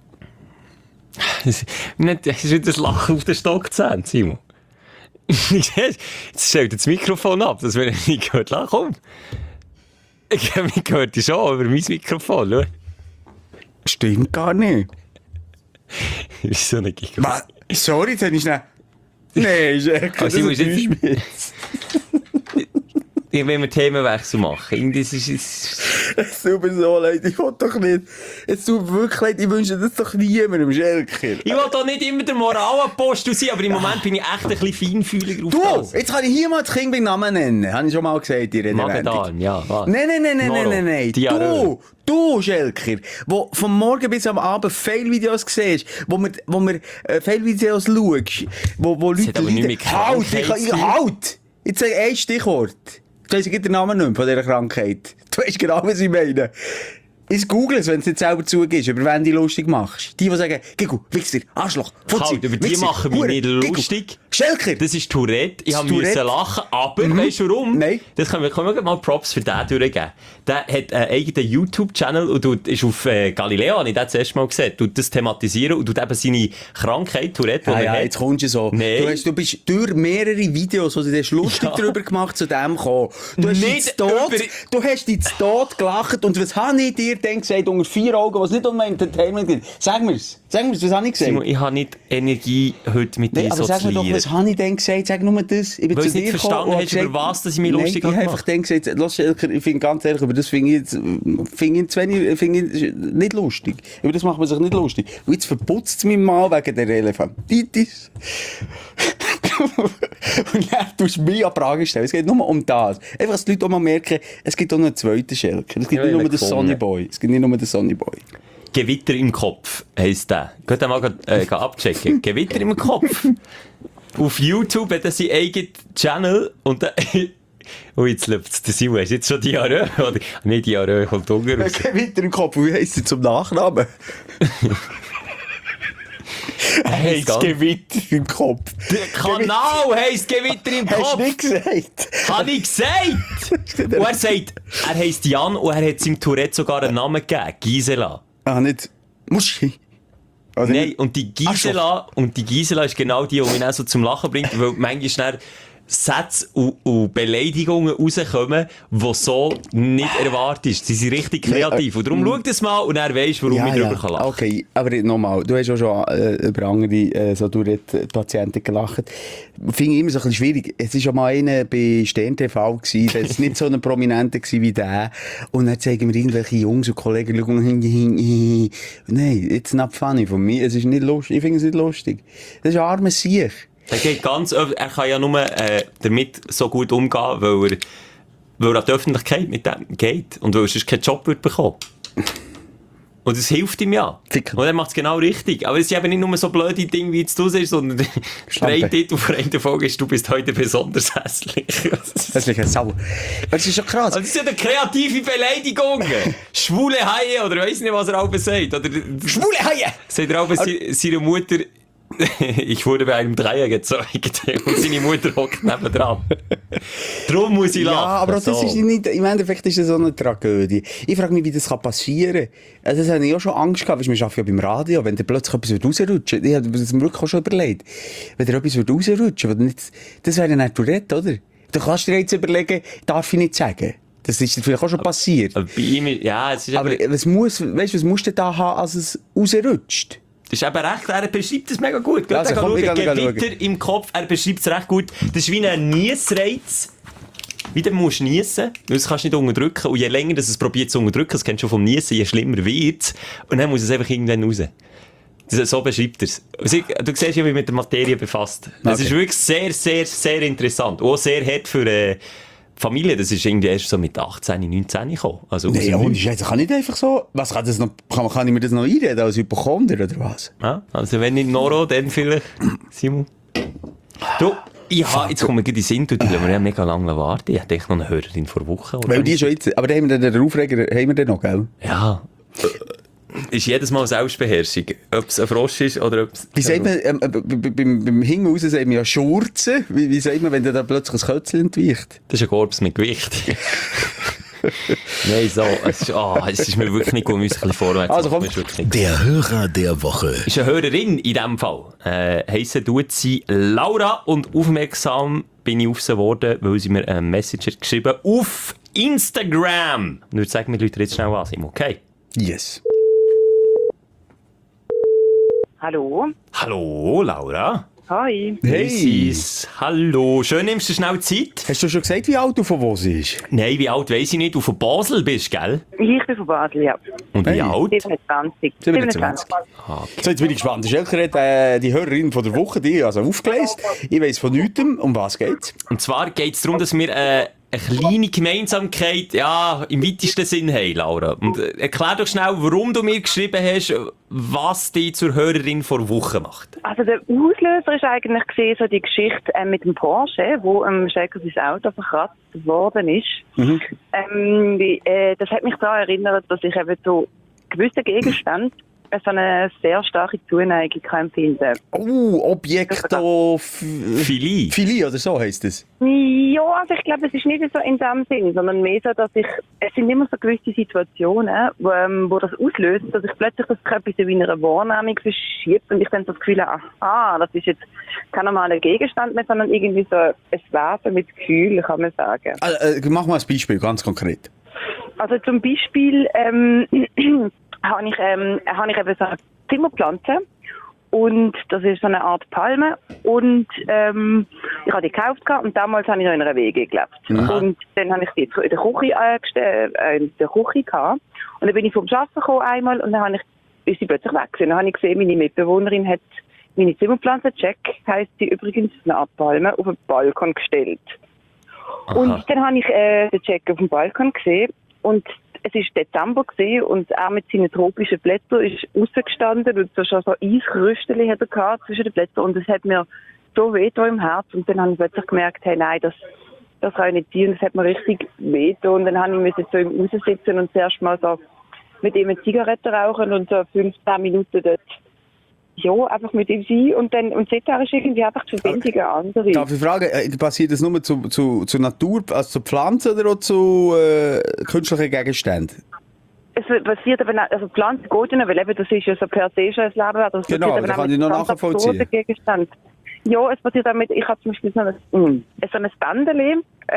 Das ist nicht das Lachen auf den Stockzähnen, Simon. Jetzt stellt das Mikrofon ab, dass wir nicht gehört. Lass, komm. Ich habe mich gehört schon über mein Mikrofon. Schau. Stimmt gar nicht. Wieso eine Giga? Sorry, jetzt habe ich schnell... Nein, ist echt also, das ist jetzt... Ich will mir Themenwechsel machen. Irgendwie ist es... Es tut mir so leid, ich will doch nicht. Es tut mir wirklich leid, ich wünsche das doch niemandem, Schelker. Ich will doch nicht immer der Moralapostel sein, aber im Moment bin ich echt ein bisschen feinfühliger auf Du, das. jetzt kann ich hier mal das Kind beim Namen nennen. Habe ich schon mal gesagt, die Magen-Darm, ja. Was? Nein, nein, nein, nein, nein, Noro. nein, nein. Diarrhoe. Du, du, Schelker, wo vom Morgen bis am Abend Fail-Videos siehst, wo wir, wo wir äh, Fail-Videos schaust, wo, wo Leute... hat aber nicht mit Halt, ich, Krankheit ich, zu tun. halt! Jetzt sag ein Stichwort. Du weisst den Namen nicht mehr von dieser Krankheit. Du weisst genau, was ich meine. Ich google es, wenn du es nicht selber zugibst, über wen du lustig machst. Die, die sagen, Gigu, Wichser, Arschloch, Fuzzi, Halt, über die Wichser, machen mich Hure, nicht Gigu, lustig. Schelker! Das ist Tourette. Ich Das musste Tourette. lachen, aber mhm. weißt du warum? Nein. Das können wir, können wir mal Props für den durchgeben. Der hat einen eigenen YouTube-Channel und tut, ist auf äh, Galileo, habe ich das zuerst mal gesehen, tut das thematisieren und tut eben seine Krankheit, Tourette, die Ja, er ja, hat. jetzt kommst du so. Nein. Du, hast, du bist durch mehrere Videos, wo du dir lustig Ja. darüber gemacht zu dem gekommen. Du hast Nicht dich zu Tod, über- du hast dich zu Tod gelacht und was habe ich dir dann gesagt, unter vier Augen, was nicht um Entertainment geht? Sag mir's. Sag mir's, was habe ich gesagt? Simon, ich habe nicht Energie, heute mit dir Nee, so aber sag zu mir doch, lieren. was habe ich denn gesagt? Sag nur das. Ich bin Weil zu du nicht dir gekommen verstanden und hast, hab über was dass ich mich Nein, lustig ich habe habe einfach dann gesagt, los, Schelker, ich finde ganz ehrlich, über das finde ich, jetzt, finde ich, zu wenig, finde ich nicht lustig. Über das macht man sich nicht lustig. Und jetzt verputzt es mich mal wegen der Elefantitis. Und dann tust du mich an die Frage stellen. Es geht nur um das. Einfach, dass die Leute auch mal merken, es gibt auch noch einen zweiten Schelker. Es gibt Ja, nicht nur ich den gefunden. Sonny Boy. Es gibt nicht nur den Sonny Boy. Gewitter im Kopf heisst der. Geht mal grad, äh, geh abchecken. Gewitter im Kopf. Auf YouTube hat er seinen eigenen Channel und dann... Oh, jetzt läuft's. Der Simon, hast du jetzt schon Diarrhoe? Oder? Nicht Diarrhoe, kommt Hunger raus. Okay, weiter im Kopf. Wie heisst er zum Nachnamen? Hey, Das Gewitter im Kopf. der Kanal heisst Gewitter im Hast du Kopf. nicht gesagt? Habe ich gesagt? Und er sagt, er heisst Jan und er hat seinem Tourette sogar einen Namen gegeben. Gisela. Ah, nicht Muschi? Oder Nein, nicht? und die Gisela, und die Gisela ist genau die, die mich auch so zum Lachen bringt, weil manchmal schnell Sätze und, und Beleidigungen rauskommen, die so nicht erwartest. Sie sind richtig kreativ. Und darum schau das mal und er weisst, warum ich drüber kann lachen. Okay, aber nochmal, du hast auch schon äh, über andere äh, so Tourette-Patienten gelacht. Finde ich immer so ein bisschen schwierig. Es war schon mal einer bei Stern T V gewesen, der ist nicht so ein Prominenter gewesen wie der. Und dann zeigen mir irgendwelche Jungs und Kollegen, schauen, nein, it's not funny von mir. Es ist nicht lustig. Ich finde es nicht lustig. Das ist ein armer Sieg. Er geht ganz, er kann ja nur äh, damit so gut umgehen, weil er, weil er an die Öffentlichkeit mit dem geht und weil er sonst keinen Job wird bekommen. Und das hilft ihm ja. Ficken. Und er macht es genau richtig. Aber es sind eben nicht nur so blöde Dinge, wie jetzt du siehst, sondern der Streititel von einer Folge ist, du bist heute besonders hässlich. Das ist eine Sau. Das ist schon krass. Also das sind ja kreative Beleidigungen. Schwule Haie oder weiss nicht, was er auch sagt. Oder Schwule Haie! sagt er auch se- seiner Mutter, ich wurde bei einem Dreier gezeugt und seine Mutter hockt nebendran. Darum muss ich lachen. Ja, aber auch das So. ist nicht, im Endeffekt ist das so eine Tragödie. Ich frage mich, wie das kann passieren kann. Also, das habe ich auch schon Angst gehabt, weil wir arbeiten ja beim Radio, wenn da plötzlich etwas wird rausrutschen. Ich habe das mir wirklich auch schon überlegt. Wenn da etwas wird rausrutschen, würde nicht, das wäre eine Tourette, oder? Du kannst dir jetzt überlegen, darf ich nicht sagen. Das ist dir vielleicht auch schon passiert. Aber bei ihm, ja, es ist Aber aber, was muss, weißt du, was musst du da haben, als es rausrutscht? das ist eben recht, er beschreibt es mega gut. Geht Also, da komm, schauen, ich gehe schauen. Gewitter im Kopf, er beschreibt es recht gut. Das ist wie ein Niesreiz. Wie du musst niesen, das kannst du nicht unterdrücken. Und je länger das es probiert zu unterdrücken, das kennst du schon vom Niesen, je schlimmer wird es. Und dann muss es einfach irgendwann raus. Das, so beschreibt er es. Also, du siehst ja, wie mit der Materie befasst. Es Okay. ist wirklich sehr, sehr, sehr interessant. Auch sehr hart für äh, Familie. Das ist irgendwie erst so mit achtzehn, neunzehn gekommen. Also, aus Nein, dem ohne Nichts. Scheiße, kann nicht einfach so, was kann das noch, kann, kann ich mir das noch einreden als Hypochonder oder was? Ja, also wenn nicht Noro, dann vielleicht Simon. Du, ich ha, jetzt kommen wir gleich in den Sinn, du, die lassen wir ja mega lange warten. Ich hätte echt noch eine Hörerin vor Wochen. Oder Weil die schon jetzt, aber da haben wir den, den Aufreger, haben wir den noch, gell? ja. Ist jedes Mal Selbstbeherrschung. Ob es ein Frosch ist oder ob es... Wie sagt man, ähm, äh, b- b- beim, beim Hingen raus sagt man ja Schurzen. Wie, wie sagt man, wenn da plötzlich ein Kötzchen entweicht? Das ist ein Korps mit Gewicht. Nein, so. Es ist, oh, es ist mir wirklich nicht gut, wir müssen ein bisschen vorwärts Also, machen, komm. mir ist wirklich nicht. Der Hörer der Woche. Ist eine Hörerin in diesem Fall. Äh, heissen tut sie Laura und aufmerksam bin ich auf sie geworden, weil sie mir einen Messenger geschrieben auf Instagram. Und ich würde sagen, wir Leute jetzt schnell an, Simon, okay? Yes. Hallo? Hallo, Laura. Hi. Hey! Sis, hallo. Schön, nimmst du schnell Zeit? Hast du schon gesagt, wie alt du von wo sie ist? Nein, wie alt weiss ich nicht. Du von Basel bist, gell? Ich bin von Basel, ja. Und wie Hey. alt? siebenundzwanzig. siebenundzwanzig. So, jetzt bin ich gespannt. Schelker hat äh, die Hörerin von der Woche, die also aufgelesen. Ich weiss von nichts. Um was geht's? Und zwar geht es darum, dass wir äh, eine kleine Gemeinsamkeit ja, im weitesten Sinn haben, Laura. Und äh, erklär doch schnell, warum du mir geschrieben hast, was dich zur Hörerin vor Woche macht. Also der Auslöser ist eigentlich gesehen, so die Geschichte äh, mit dem Porsche, wo ähm, Schelker sein Auto verkratzt worden ist. Mhm. Ähm, wie, äh, das hat mich daran erinnert, dass ich eben so gewisse Gegenstände so eine sehr starke Zuneigung kann empfinden. Oh, Objektophilie. Philie. Philie oder so heisst es. Ja, also ich glaube, es ist nicht so in dem Sinn, sondern mehr so, dass ich, es sind immer so gewisse Situationen, wo, ähm, wo das auslöst, dass ich plötzlich das etwas in einer Wahrnehmung verschiebt und ich dann so das Gefühl habe, aha, das ist jetzt kein normaler Gegenstand mehr, sondern irgendwie so ein Wesen mit Gefühl, kann man sagen. Also, äh, mach mal ein Beispiel, ganz konkret. Also zum Beispiel ähm, habe ich, ähm, habe ich eben so eine Zimmerpflanze und das ist so eine Art Palme und ähm, ich habe die gekauft und damals habe ich noch in einer Wege gelebt. Aha. Und dann habe ich die in der Küche, äh, geste- äh, in der Küche gehabt und dann bin ich vom Arbeiten gekommen einmal und dann habe ich, ist sie plötzlich weg gewesen. Dann habe ich gesehen, meine Mitbewohnerin hat meine Zimmerpflanze, Jack heisst sie übrigens, eine Art Palme, auf den Balkon gestellt. Aha. Und dann habe ich äh, den Jack auf dem Balkon gesehen und es war Dezember gewesen und er mit seinen tropischen Blättern ist rausgestanden und so schon so Eisrüsteli hat er gehabt zwischen den Blättern und es hat mir so weh da im Herz und dann habe ich plötzlich gemerkt, hey, nein, das, das kann ich nicht sein und das hat mir richtig weh da und dann habe ich müssen so im raussitzen und zuerst mal so mit ihm eine Zigarette rauchen und so fünfzehn Minuten dort ja, einfach mit ihm sein und dann, und seitdem ist irgendwie einfach die Verbindung eine andere. Darf ich fragen, äh, passiert das nur zu, zu, zu Natur, also zu Pflanzen oder auch zu äh, künstlichen Gegenständen? Es passiert eben, also Pflanzen geht ja nicht, weil eben das ist ja so per se schon ein Lebewesen. Also Genau, passiert das eben kann auch ich mit noch ganz nachvollziehen. absurden Gegenständen. Ja, es passiert auch mit, ich habe zum Beispiel so ein, mm, so ein Bändeli,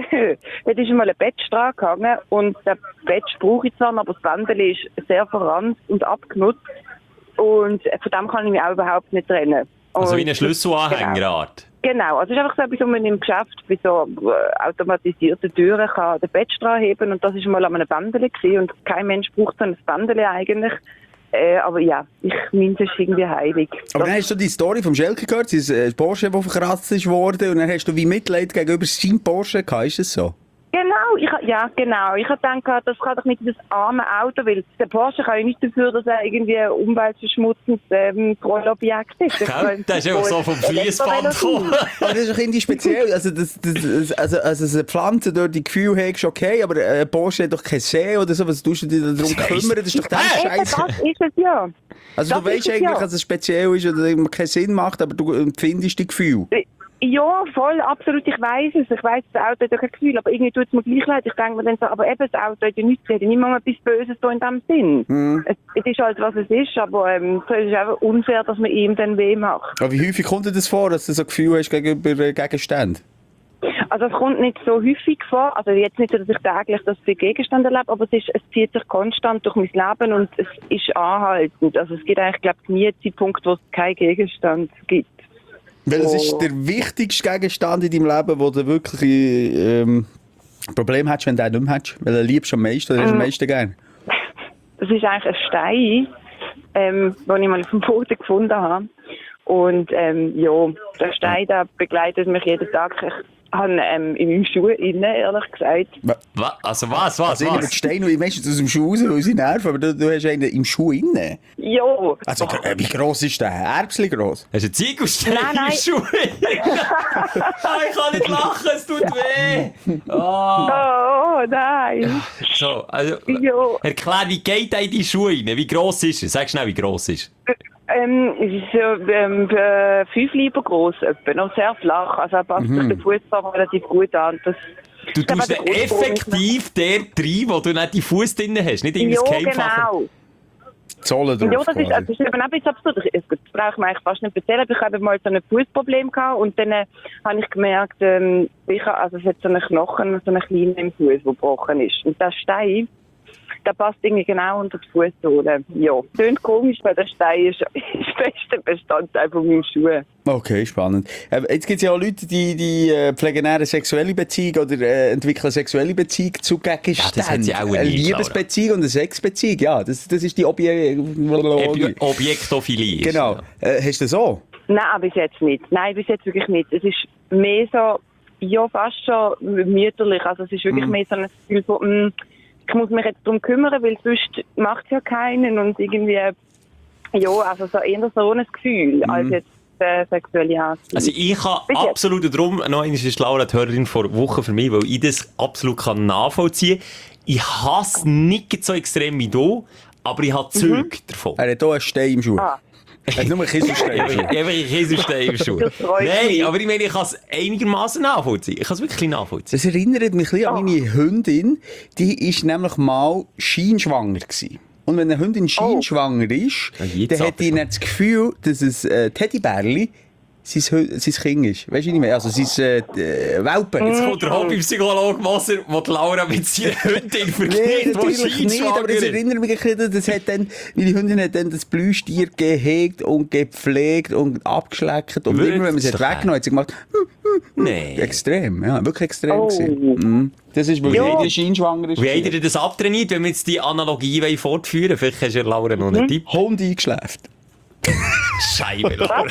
dort ist einmal ein Batch dran gehangen und der Batch brauche ich zwar, aber das Bändeli ist sehr verrannt und abgenutzt. Und von dem kann ich mich auch überhaupt nicht trennen. Also und wie eine Schlüsselanhängerart. Genau, also es ist einfach so etwas, wo man im Geschäft bei so äh, automatisierten Türen kann den Badge dran heben und das ist mal an einem Bändeli gewesen und kein Mensch braucht so ein Bändeli eigentlich. Äh, aber ja, ich meine, das ist irgendwie heilig. Aber Das- dann hast du die Story vom Schelker gehört, sein äh, Porsche, der verkratzt ist worden und dann hast du wie Mitleid gegenüber seinem Porsche gehabt, ist das so? Genau, ich, ha- ja genau. Ich habe gedacht, das kann doch nicht in das arme Auto, weil der Porsche kann ja nicht dafür, dass er irgendwie ein umweltverschmutzendes ähm, Trollobjekt ist. Gell? Der ist einfach so vom Fließband gekommen. Aber das ist doch irgendwie speziell. Also, das, das, das, also, also eine Pflanze dort die Gefühle hast, okay, aber ein Porsche hat doch kein See oder so. Was tust du dich darum kümmern? Das ist doch der Eben, Scheiß. das ist es ja. Also, das du weißt ist es eigentlich, ja. dass es speziell ist oder immer keinen Sinn macht, aber du empfindest die Gefühle. Ja, voll, absolut, ich weiss es. Ich weiss, das Auto hat ja kein Gefühl, aber irgendwie tut es mir gleich leid. Ich denke mir dann so, aber eben, das Auto hat ja nichts, hat ja nicht mal etwas Böses da in dem Sinn. Mhm. Es, es ist halt, was es ist, aber ähm, es ist einfach unfair, dass man ihm dann weh macht. Aber wie häufig kommt dir das vor, dass du so ein Gefühl hast gegenüber äh, Gegenständen? Also es kommt nicht so häufig vor, also jetzt nicht so, dass ich täglich das für Gegenstände erlebe, aber es, ist, es zieht sich konstant durch mein Leben und es ist anhaltend. Also es gibt eigentlich, glaube ich, nie einen Zeitpunkt, wo es keinen Gegenstand gibt. Weil es Oh. ist der wichtigste Gegenstand in deinem Leben, wo du wirklich ähm, Problem hast, wenn du den nicht mehr hast. Weil du liebst am meisten oder hast du am meisten gern. Das ist eigentlich ein Stein, ähm, den ich mal auf dem Boden gefunden habe. Und ähm, ja, der Stein der begleitet mich jeden Tag. Ich habe ähm, in meinem Schuh innen, ehrlich gesagt. Was? Also was, was, Also, ich nehme was? die Steine und meistens aus dem Schuh raus, weil sie nerven, aber du, du hast einen im Schuh innen. Ja. Also, äh, wie gross ist der? Erbsli gross? Hast du einen Ziegelstein Nein, nein. im Schuh? Ah, ich kann nicht lachen, es tut weh. Oh. Oh, nein. So, also, Ja. erklär, wie geht er in die Schuhe rein? Wie gross ist er? Sag schnell, wie gross ist er? Ähm, es ist so, ähm, äh, fünf Lieber groß, etwa, noch sehr flach. Also er passt sich den Fußform relativ gut an. Das, Du ich glaube, tust der ihn Grundton ist- effektiv der rein, wo du nicht die Fuß drin hast, nicht irgendein Ja, Keimfach. genau. Zollen drauf Ja, das ist, quasi. das ist eben auch ein bisschen absurd. Ich- Das brauche ich mir eigentlich fast nicht erzählen, aber ich habe mal so ein Fußproblem gehabt und dann äh, habe ich gemerkt, ähm, ich, ha- also es hat so einen Knochen, so einen kleinen im Fuß, der gebrochen ist. Und der Stein, der passt irgendwie genau unter die Fußsohle. Ja, klingt komisch, weil der Stein ist, ist fester Bestandteil von meinen Schuhen. Okay, spannend. Äh, jetzt gibt es ja auch Leute, die, die äh, pflegen eine sexuelle Beziehung oder äh, entwickeln eine sexuelle Beziehung zu Gegenständen. Ja, das hat sie auch eine nicht, Liebesbeziehung und eine Sexbeziehung, ja. Das, das ist die Obje... Ob- Objektophilie. ist, Genau. ja. Äh, hast du das so? Nein, bis jetzt nicht. Nein, bis jetzt wirklich nicht. Es ist mehr so, ja, fast schon mütterlich. Also es ist wirklich Mhm. mehr so ein Gefühl von, mh, ich muss mich jetzt darum kümmern, weil sonst macht es ja keinen und irgendwie, ja, also so eher so ein Gefühl, Mhm. als jetzt äh, sexuelle Anziehung. Also ich kann Bis jetzt. absolut, und darum, noch einmal ist Laura die Hörerin vor Wochen für mich, weil ich das absolut kann nachvollziehen kann. Ich hasse nicht so extrem wie du, aber ich habe Züge davon. Er hat hier einen Stein im Schuh. Ah. Er hat nur einen Kieselstein im Schuh. Einfach ein Kieselstein im Schuh. Das freut Nein, mich. aber ich meine, ich kann es einigermaßen nachvollziehen. Ich kann es wirklich nachvollziehen. Das erinnert mich ein bisschen Ah. an meine Hündin. Die ist nämlich mal scheinschwanger gewesen. Und wenn eine Hündin scheinschwanger ist, Ja, jetzt dann hat aber die schon. dann das Gefühl, dass ein äh, Teddybärli sein, Hü- sein Kind ist. Weißt du nicht mehr? Also sein äh, äh, Welpen. Jetzt kommt der Hobbypsychologe Moser, der die Laura mit seiner Hündin Nee, verknüpft, die natürlich nicht, aber scheinschwanger das ist. erinnert mich ein bisschen, das hat dann, meine Hündin hat dann das Plüschtier gehegt und gepflegt und abgeschleckt und Wirklich? immer, wenn man es Das hat ist doch weggenommen hat, sie gemacht, Nein. extrem, ja, wirklich extrem Oh. gewesen. Mhm. Das ist, weil Ja. jede scheinschwanger ist. Wie habt ihr das abtrainiert, wenn wir jetzt die Analogie wollen fortführen wollen? Vielleicht hast du ja Laura noch einen Tipp. Hund eingeschläft. Scheibe, Laura.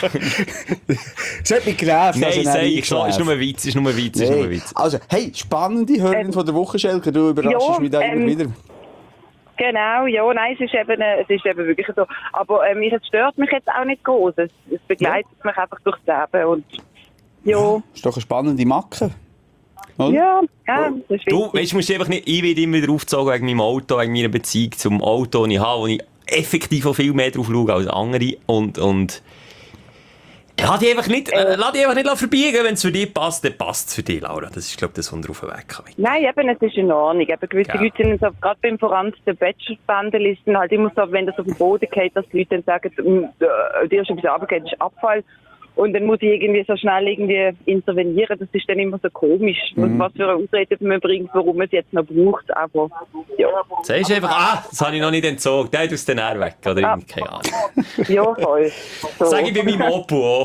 Es hat mich genervt. Nein, also sag dann ich, klar, ist nur ein Witz, ist nur ein Witz, ist nur ein Nee. Witz. Also, hey, spannende Hörerin Ähm, von der Woche, Schelke. Du überraschst ja, mich da immer ähm, wieder. Genau, ja, nein, es ist eben, äh, es ist eben wirklich so. Aber ähm, es stört mich jetzt auch nicht groß. Es, es begleitet mich einfach durchs Leben und ja, Ist doch eine spannende Macke. Oder? ja, ja, das ist Du, wichtig. weißt, du musst einfach nicht, ich werde immer wieder aufgezogen wegen meinem Auto, wegen meiner Beziehung zum Auto, das ich habe, wo ich effektiv auch viel mehr drauf schaue als andere. Und, und lass dich einfach nicht, äh, lass dich einfach nicht verbiegen, wenn es für dich passt, dann passt es für dich, Laura. Das ist, glaube ich, das, was drauf weg kann. Nein, eben, es ist in Ordnung. Eben, gewisse Ja. Leute sind so, gerade beim verranzten Bachelor-Bandelisten halt immer so, wenn das auf den Boden geht, dass die Leute dann sagen, «Mm, äh, dir ist ein bisschen runtergeht, das ist Abfall. Und dann muss ich irgendwie so schnell irgendwie intervenieren. Das ist dann immer so komisch, Mhm. was für eine Ausrede man bringt, warum man es jetzt noch braucht. Aber ja, Sagst du einfach, ah, das habe ich noch nicht entzogen, der hat aus den Nähren weg, oder irgendwie, keine Ahnung. ja voll. So. Sag ich bei meinem Opel auch.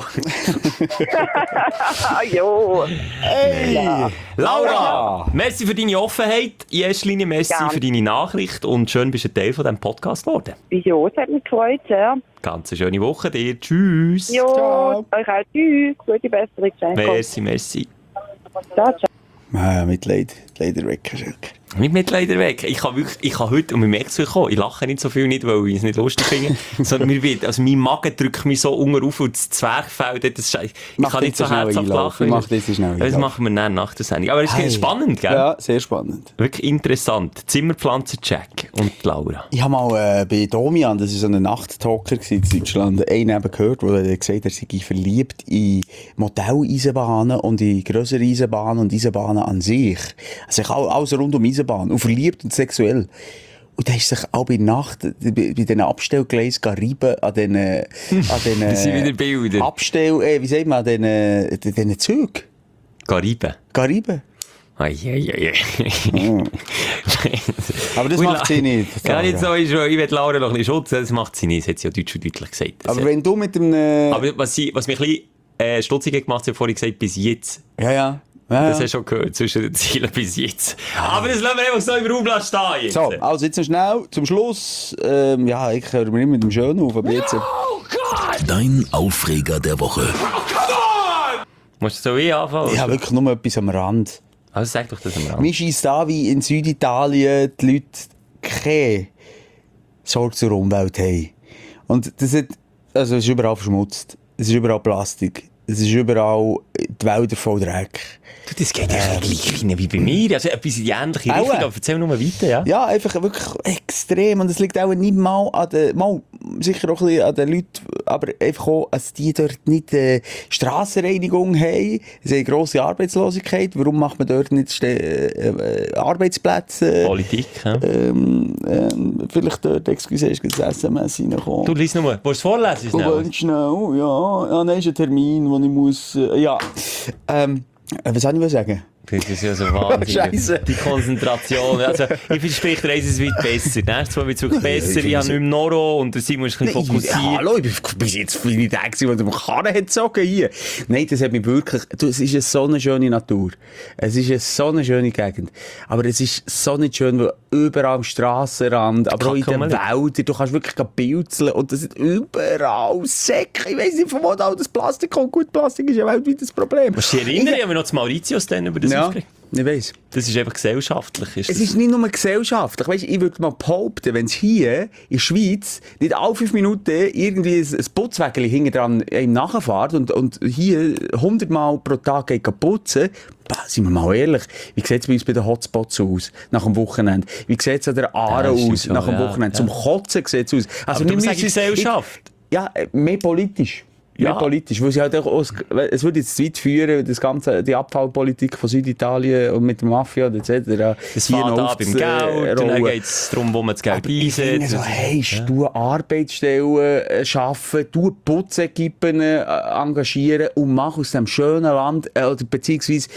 Ah, ja. Hey! Laura, merci für deine Offenheit, in erster Linie merci Gerne. für deine Nachricht und schön bist du ein Teil von diesem Podcast geworden. Ja, es hat mich gefreut, sehr. Ganz eine schöne Woche dir, tschüss. Ja, Ciao. euch auch tschüss. Gute Besserung. Merci, merci. Ciao, ciao. Ah, Mitleid. Leider weg, Schelke. Mit Mitleider weg. Ich kann wirklich, ich kann heute, und man merkt es wirklich, ich lache nicht so viel, nicht, weil ich es nicht lustig finde, sondern mir wird, also mein Magen drückt mich so unten auf und das Zwerchfell, das ist, ich Mach kann nicht jetzt so schnell herzhaft Einlauf. lachen. Ich mach jetzt schnell Ja, das Einlauf. machen wir dann nach der Sendung. Aber es ist Hey. spannend, gell? Ja, sehr spannend. Wirklich interessant. Zimmerpflanzen-Check und die Laura. Ich habe mal äh, bei Domian, das war so ein Nachttalker in Deutschland, einen eben gehört, der gesagt hat, er sei verliebt in Modelleisenbahnen und in grössere Eisenbahnen und Eisenbahnen an sich. Also ich all- alles rund um Eisenbahn. Und verliebt und sexuell. Und da ist sich auch bei Nacht bei, bei diesen Abstellgleisen reiben an diesen, an diesen Das sind wieder Bilder. Abstell, äh, wie sagt man, an diesen, äh, diesen Zügen. Gariben. Gariben. Eieiei. Aber das Ui, macht sie nicht. Ja, nicht Sarah. so ist schon, ich will Laura noch ein bisschen schützen, das macht sie nicht, das hat sie ja deutsch und deutlich gesagt. Das Aber hat- wenn du mit dem... Äh, Aber was, sie, was mich ein bisschen äh, stutzig hat gemacht, sie hat vorhin gesagt, bis jetzt. ja, ja. ja, Das ja. hast du schon gehört, zwischen den Zielen bis jetzt. Aber das lassen wir einfach so im Raum stehen jetzt. So, also jetzt noch schnell zum Schluss. Ähm, ja, ich höre mir nicht mit dem Schönen auf, aber jetzt... Dein Aufreger der Woche. Musst du so wie anfangen? Ich habe wirklich nur etwas am Rand. Also sag doch das am Rand. Mir scheisst da, wie in Süditalien die Leute keine Sorge zur Umwelt haben. Und das hat, also es ist überall verschmutzt. Es ist überall Plastik. Es ist überall die Wälder voll Dreck. Du, das geht ja gleich wie wie bei mir. Also etwas in die ähnliche Aua. Richtung, aber erzähl nur mal weiter, ja? Ja, einfach wirklich extrem. Und es liegt auch nicht mal an den, mal sicher auch ein bisschen an den Leuten, aber einfach auch, dass die dort nicht äh, Strassenreinigung haben. Sie haben grosse Arbeitslosigkeit. Warum macht man dort nicht äh, äh, Arbeitsplätze? Politik, ja. Ähm, ähm, vielleicht dort, excuse, ist das S M S reingekommen. Du liest nur. Willst du vorlesen? Oh, Schnell? ganz schnell, ja. Ja, nein, ist ein Termin, wo ich muss, äh, ja. Ähm, äh, was soll ich sagen? Das ist ja so wahnsinnig. Scheisse. Die Konzentration. Also, ich verspreche dir, es wird besser. Nächstes Mal wird es wirklich besser. Ich habe nicht mehr Noro und der Simon ist ein bisschen fokussiert. Ja, hallo, ich bin bis jetzt bin der, der am Karren hat gezogen hier. Nein, das hat mich wirklich... Du, es ist eine so eine schöne Natur. Es ist eine so eine schöne Gegend. Aber es ist so nicht schön, weil überall am Strassenrand, aber auch in den Wäldern, du kannst wirklich pilzeln und das sind überall Säcke. Ich weiss nicht, von wo da das Plastik kommt. Gut, Plastik ist ein weltweites Problem. Musst du dich erinnern, ich habe mich noch zu Mauritius dann über das Ja, aufgeregt. ich weiss. Das ist einfach gesellschaftlich. Ist Es das. ist nicht nur gesellschaftlich. Weißt, ich würde mal behaupten, wenn es hier in der Schweiz nicht alle fünf Minuten irgendwie ein, ein Putzwägel hinten dran ihm nachfährt und, und hier hundertmal pro Tag geht putzen, bah, sind wir mal ehrlich, wie sieht es bei uns bei den Hotspots aus nach dem Wochenende? Wie sieht es an der Aare Ja, aus so, nach dem ja, Wochenende? ja. Zum Kotzen sieht es aus. Also, Aber du wir sagst müssen- Gesellschaft. Ja, äh, mehr politisch. Mehr Ja. politisch, weil sie halt auch, aus- es würde jetzt zu weit führen, das ganze, die Abfallpolitik von Süditalien und mit der Mafia et cetera. Das hier fängt noch an beim aufzurollen. Geld, und dann geht es darum, wo man das Geld Aber ich finde einsetzt. so, hey, du Arbeitsstellen äh, schaffen, du Putzequipen äh, engagieren und mach aus dem schönen Land, äh, oder beziehungsweise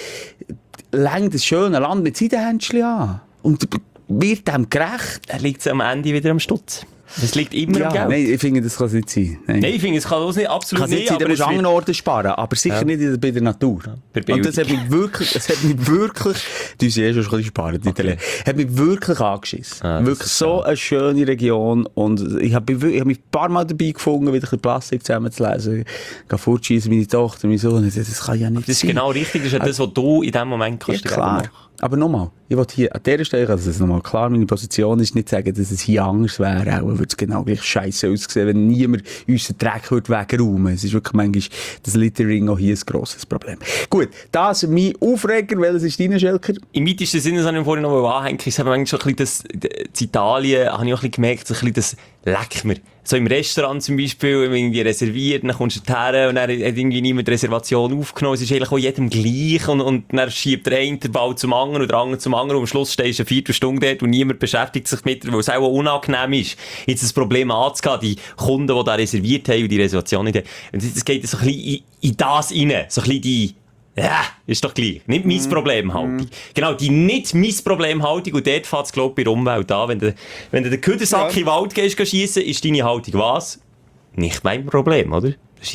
läng das schöne Land mit seinen Händchen an. Und wird dem gerecht. Er liegt am Ende wieder am Stutz. Es liegt immer Ja, am Geld. nein, ich finde, das kann es nicht sein. Nein. Nein, ich finde, es kann auch nicht, absolut Kann es nicht nicht, sein, du aber musst es an wird- anderen Orten sparen, aber sicher Ja. nicht in- bei der Natur. Bei Und das hat mich wirklich, es hat mich wirklich, du siehst ja schon ein bisschen sparen, die Italiener, hat mich wirklich angeschissen. Ah, das wirklich ist so eine schöne Region und ich habe ich hab mich ein paar Mal dabei gefunden, wieder ein bisschen Plastik zusammenzulesen. Ich gehe fortschießen, meine Tochter, mein Sohn, das, das kann ja nicht Das ist sein. genau richtig, das ist ja das, was du in dem Moment Ja, kannst. klar. Aber nochmal, ich will hier an dieser Stelle, also das ist nochmal klar, meine Position ist nicht sagen, dass es hier anders wäre, auch würde es genau gleich scheiße aussehen, wenn niemand unseren Dreck würde wegräumen. Es ist wirklich manchmal das Littering auch hier ein grosses Problem. Gut, das ist mein Aufreger, welches ist dein, Schelker? Im weitesten Sinne, das habe ich vorhin noch anhängen, ich habe manchmal schon ein bisschen das, in Italien habe ich auch ein bisschen gemerkt, so ein bisschen das leck mir. So im Restaurant zum Beispiel, wenn man irgendwie reserviert, dann kommst du her und dann hat irgendwie niemand die Reservation aufgenommen. Es ist eigentlich auch jedem gleich und, und dann schiebt der eine den Ball zum anderen und der andere zum anderen und am Schluss stehst du eine Viertelstunde dort und niemand beschäftigt sich mit, weil es auch unangenehm ist, jetzt das Problem anzugehen, die Kunden, die da reserviert haben und die Reservation nicht haben. Und es geht so ein bisschen in, in das rein, so ein bisschen die ja, ist doch gleich. Nicht mein Problemhaltung. Mm. Genau, die nicht mein Problemhaltung. Und dort fängt es, glaube ich, bei der Umwelt an. Wenn du, wenn du den Küdersack ja. in den Wald gehst, schiessen, ist deine Haltung was? Nicht mein Problem, oder?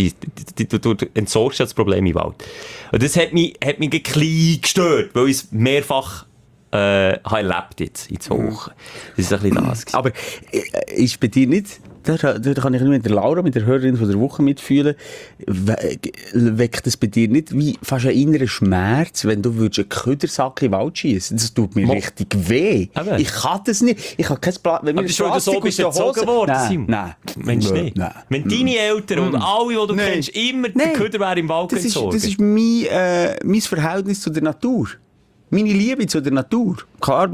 Du, du, du entsorgst das Problem im Wald. Und das hat mich, hat mich ein bisschen gestört, weil ich es mehrfach äh, habe erlebt jetzt in zwei Wochen. Das ist ein bisschen das. Aber äh, ist bei dir nicht... Da, da kann ich mit der Laura, mit der Hörerin von der Woche mitfühlen. We weckt das bei dir nicht wie fast einen inneren Schmerz, wenn du würdest einen Ködersack in den Wald schiessen? Das tut mir Mo richtig weh. Aber ich kann das nicht. Ich habe kein Pla wenn aber schon so bist du erzogen worden, Nein, nein. Mensch, nicht. Nein. Wenn deine Eltern und alle, die du Nein. kennst, immer Nein. den Köder wäre im Wald das ist, entsorgen. das ist mein, äh, mein Verhältnis zu der Natur. Meine Liebe zu der Natur. Klar,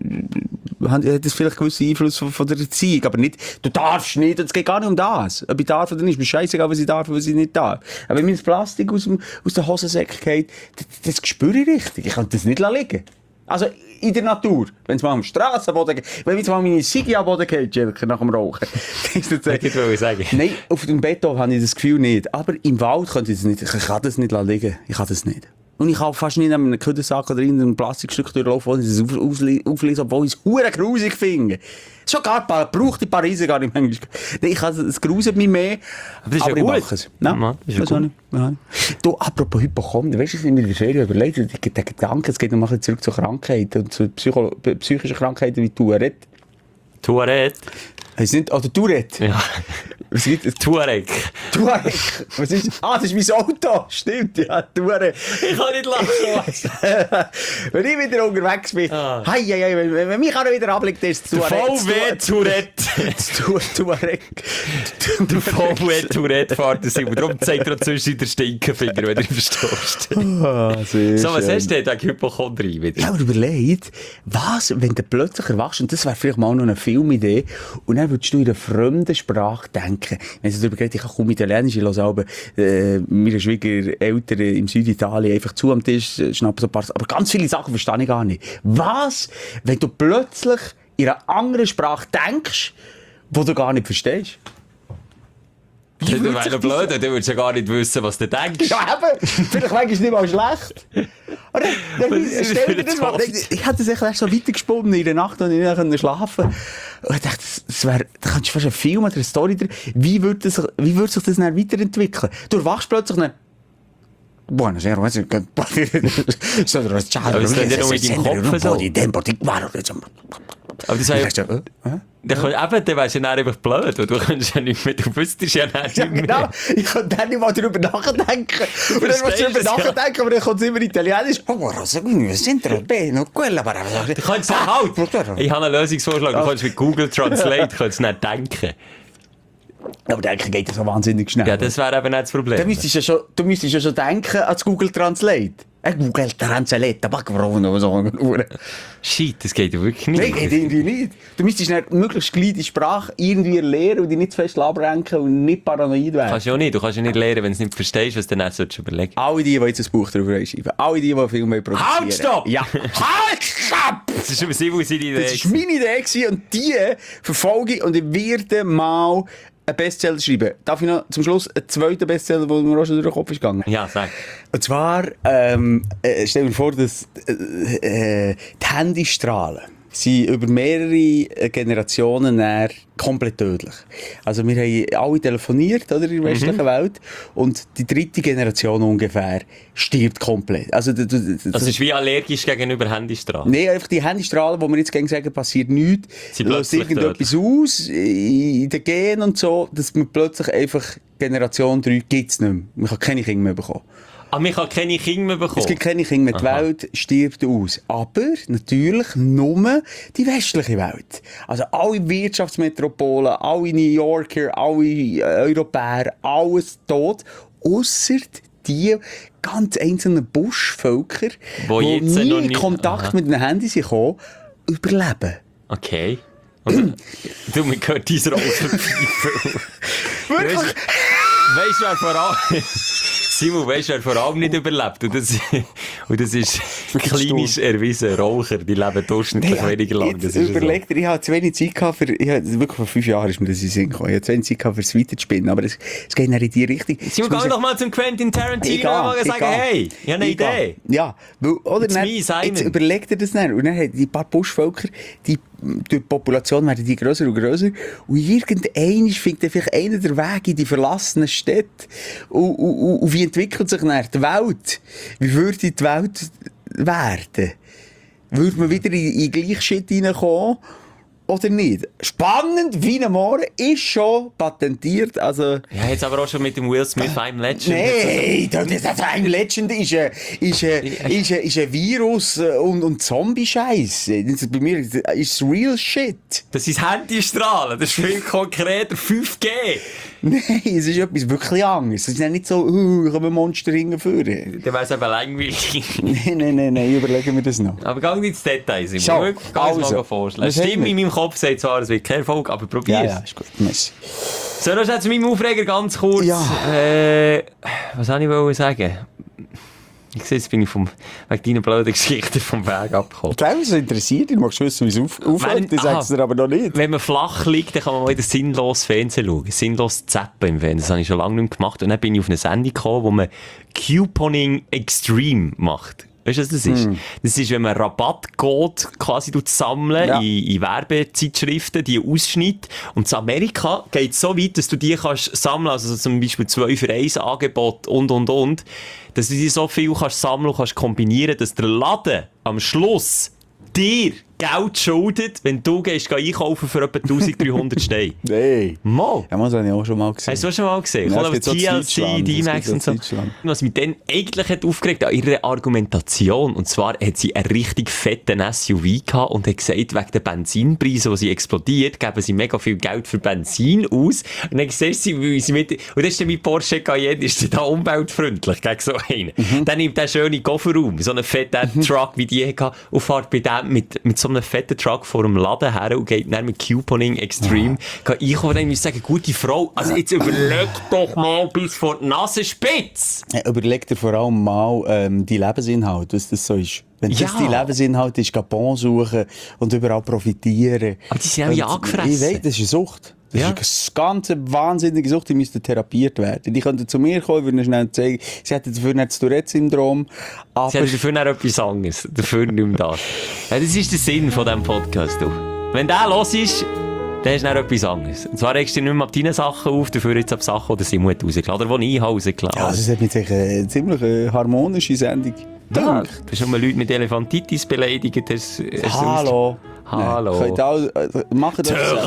hat das vielleicht gewissen Einfluss von, von der Erziehung, aber nicht, du darfst nicht, es geht gar nicht um das. Ob ich darf oder nicht, ist mir scheißegal, was ich darf und was ich nicht darf. Aber wenn mir das Plastik aus, dem, aus den Hosensäcken geht, das, das spüre ich richtig. Ich kann das nicht liegen. Also in der Natur, wenn es mal am Strassenboden geht, wenn jetzt mal meine Sigi am Boden geht, nach dem Rauchen. Das wollte ich sagen. Nein, auf dem Beton habe ich das Gefühl nicht. Aber im Wald könnte ich das nicht. Ich kann das nicht liegen. Ich kann das nicht. Und ich kann fast nicht an einem Küdersack oder in einem Plastikstück durchlaufen, wo ich das auflese, obwohl ich es verdammt grusig finde. Schon gar braucht die Pariser gar nicht manchmal. Ich kann, es gruselt mich mehr. Aber das ist aber ja ich gut. mache es. Nein, Ja, das ist ja das auch nicht. Ja. Du, apropos Hypochonder, weißt du, ich mir in der Serie überlegt, der Gedanke, es geht noch mal zurück zu Krankheiten und zu Psycho psychischen Krankheiten wie Tourette. Tourette? Heißt nicht, oder Tourette? Ja. Was gibt es? Touareg. Touareg. Was ist das? Ah, das ist mein Auto. Stimmt, ja, Touareg. Ich kann nicht lachen. Wenn ich wieder unterwegs bin, Ah. hei, hei, hei, wenn, wenn mich einer wieder ablenkt, ist es Der Touareg. V W Tourette. Touareg. Der V W Tourette fährt das immer. Darum zeigt er zwischen den Stinkenfinger, wenn du ihn verstehst. Ah, sehr So, was schön. hast du denn wegen Hypochondrie wieder? Ja, aber überlegt, was, wenn du plötzlich erwachst, und das wäre vielleicht mal noch eine Filmidee, und dann würdest du in einer fremden Sprache denken. Wenn es darüber geht, ich kann kaum Italienisch, ich höre aber äh, meine Schwiegereltern im Süditalien einfach zu am Tisch, äh, schnappen so ein paar, aber ganz viele Sachen verstehe ich gar nicht. Was, wenn du plötzlich in einer anderen Sprache denkst, die du gar nicht verstehst? Das Wie würde wäre sich blöd, du würdest ja gar nicht wissen, was du denkst. Ja, eben. Vielleicht wäre es nicht mal schlecht. Oder? ist Stell dir das das mal. für Ich, ich hätte das echt so weitergesponnen in der Nacht und ich nicht schlafen konnte. Und ich dachte, das, das wäre, da kannst du fast einen Film oder eine Story drin. Wie würde sich, wie würde sich das dann weiterentwickeln? Du wachst plötzlich dann, buonasera, was ist das? So, das ist Aber das klingt ja nur in deinem Kopf so. Aber das wäre ja... Dann, eben, dann wärst du ja dann einfach blöd, weil du könntest ja nicht mehr, du wüsstest ja nicht Ja, mehr. genau. Ich kann dann nicht mal darüber nachdenken. Und dann musst du darüber es, ja. nachdenken, aber dann kommt es immer italienisch. Oh, Rosa, wir sind da bene, quella, aber... Du kannst sagen, halt! Ich habe einen Lösungsvorschlag, du kannst mit Google Translate kannst nicht denken. Aber denken geht das so wahnsinnig schnell. Ja, das wäre eben nicht das Problem. Du müsstest ja schon, du müsstest ja schon denken an das Google Translate. Äh, Google Translate, aber warum noch so? Shit, das geht ja wirklich nicht. Nein, geht irgendwie nicht. Du müsstest dann möglichst gleich die Sprache irgendwie lernen und dich nicht zu fest abrenken und nicht paranoid werden. Kannst du ja nicht. Du kannst ja nicht lernen, wenn du es nicht verstehst, was du dann nicht überlegen. Alle die, die jetzt ein Buch darüber schreiben, alle die, die Filme produzieren. Halt, stopp! Ja. Halt, stopp! Das ist über sie, wo sie die Idee Das war meine Idee gewesen und die verfolge ich und ich werde mal einen Bestseller schreiben. Darf ich noch zum Schluss einen zweiten Bestseller, der mir auch schon durch den Kopf ist gegangen? Ja, sag. Und zwar, ähm, äh, stell dir vor, dass äh, äh, die Handystrahlen sind über mehrere Generationen näher komplett tödlich. Also wir haben alle telefoniert, oder, in der westlichen mhm. Welt, und die dritte Generation ungefähr stirbt komplett. Also, das, das, das ist wie allergisch gegenüber Handystrahlen. Nein, einfach die Handystrahlen, wo wir jetzt gegen sagen, passiert nichts, löst irgendetwas tödlich aus in den Genen und so, dass man plötzlich einfach Generation drei gibt es nicht mehr. Man kann keine Kinder mehr bekommen. Aber man kann keine Kinder mehr bekommen? Es gibt keine Kinder mehr. Die Aha. Welt stirbt aus. Aber natürlich nur die westliche Welt. Also alle Wirtschaftsmetropolen, alle New Yorker, alle äh, Europäer, alles tot. Ausser die ganz einzelnen Buschvölker, Wo die jetzt nie noch in nicht- Kontakt Aha. mit den Handys kommen, überleben. Okay. Und, du, mir gehört dieser Raucherpfeife. Wirklich? Weißt du, wer vor allem... Simon, weißt du, wer vor allem nicht überlebt? Und das, und das ist klinisch erwiesen. Raucher, die leben durchschnittlich Ja, weniger lang. Das jetzt ist überleg dir, ich habe zu wenig Zeit gehabt für, ich habe, wirklich vor fünf Jahren ist mir das in den Sinn gekommen. Ich habe zu wenig Zeit gehabt, für es weiterzuspinnen, aber es, es geht nicht in die Richtung. so. Simon, geh doch mal zum Quentin Tarantino Ich und mal gehe, sagen, ich gehe. hey, ich habe eine Ich gehe. Idee. Ja, weil, oder It's dann, me, Simon. jetzt überleg dir das dann. Und dann haben die paar Buschvölker, die, durch die Population werden die grösser und grösser. Und irgendeiner findet dann vielleicht einer der Weg in die verlassenen Städte. Und, und, und, und wie entwickelt sich dann die Welt? Wie würde die Welt werden? Würde man wieder in, in gleich Shit reinkommen? Oder nicht? Spannend wie ein Morgen, ist schon patentiert. Also, Ja, jetzt aber auch schon mit dem Will Smith, I'm Legend. nein, das ist ein Legend ist ein, ist ein, ist ein, ist ein Virus und, und Zombie-Scheiß. Bei mir ist real shit. Das ist Handystrahlen, das ist viel konkreter, fünf G. Nein, es ist etwas wirklich anderes. Es ist nicht so, uh, kommen Monster hingeführen. Dann wäre es eben langweilig. Nein, nein, nein, nein, überlegen wir das noch. Aber geh nicht ins Detail, Simon. So, Wirklich, geh uns also, mal vorschlagen. was haben Stimme wir? in meinem Kopf sagt zwar, es wird kein Erfolg, aber probier's. Ja, ja, ist gut. Messi. So, das ist jetzt zu meinem Aufreger ganz kurz. Ja. Äh, was wollte ich wollen sagen? Ich sehe, jetzt bin ich vom, wegen deiner blöden Geschichte vom Weg abgekommen. Ich glaube, es interessiert dich. Du magst wissen, wie es auf, aufhört. Wenn- Ich sag's aha. dir aber noch nicht. Wenn man flach liegt, dann kann man mal wieder sinnlos Fernsehen schauen. Sinnlos zappen im Fernsehen. Das habe ich schon lange nicht mehr gemacht. Und dann bin ich auf eine Sendung gekommen, wo man Couponing Extreme macht. Weißt du, was das ist? Das ist, wenn man Rabattcode quasi sammeln Ja. in, in Werbezeitschriften, die Ausschnitte. Und in Amerika geht es so weit, dass du die kannst sammeln, also so zum Beispiel zwei für eins Angebot und, und, und, dass du die so viel kannst sammeln und kannst kombinieren, dass der Laden am Schluss dir Geld schuldet, wenn du gehst einkaufen für etwa eintausenddreihundert Steine. Nein. Mal. Ja, das habe ich auch schon mal gesehen. Hast du das schon mal gesehen? Ja, Ja, es gibt so T L in C, Deutschland, D-Max es und gibt so. so in Deutschland. Was mich dann eigentlich hat aufgeregt an ihrer Argumentation, und zwar hat sie einen richtig fetten S U V gehabt und hat gesagt, wegen der Benzinpreise, die sie explodiert, geben sie mega viel Geld für Benzin aus. Und dann siehst du, wie sie mit, und das ist dann mein Porsche Cayenne, ist da umweltfreundlich gegen so einen. Mhm. Dann nimmt der schöne Kofferraum, so einen fetten Truck wie die hatte, und fährt bei dem mit, mit so einem fetten Truck vor dem Laden her und geht dann mit Couponing Extreme. Ja. Ich kann dann sagen, gute Frau, also jetzt überleg doch mal bis vor die Nasenspitze. Ja, überleg dir vor allem mal ähm, die Lebensinhalt, was das so ist. Wenn das Ja. die Lebensinhalt ist, geh Bon suchen und überall profitieren. Aber die sind auch ja Und angefressen. Ich weiß, das ist eine Sucht. Das Ja. ist eine ganz wahnsinnige Sucht, die müsste therapiert werden. Die könnten zu mir kommen, würden schnell zeigen, sie hätten dafür nicht das Tourette-Syndrom, aber... Sie haben dafür noch etwas anderes. Dafür nicht mehr das. Ja, das ist der Sinn von diesem Podcast. Du. Wenn der los ist, dann ist noch etwas anderes. Und zwar regst du dich nicht mehr ab deinen Sachen auf, dafür jetzt ab Sachen, die Simon hat rausgelassen oder die ich habe rausgelassen. Ja, also es hat mit sich eine ziemlich äh, harmonische Sendung. Ja, du hast schon mal Leute mit Elephantitis beleidigt. Hast, hast Hallo. Hallo. Könnt all, äh, macht,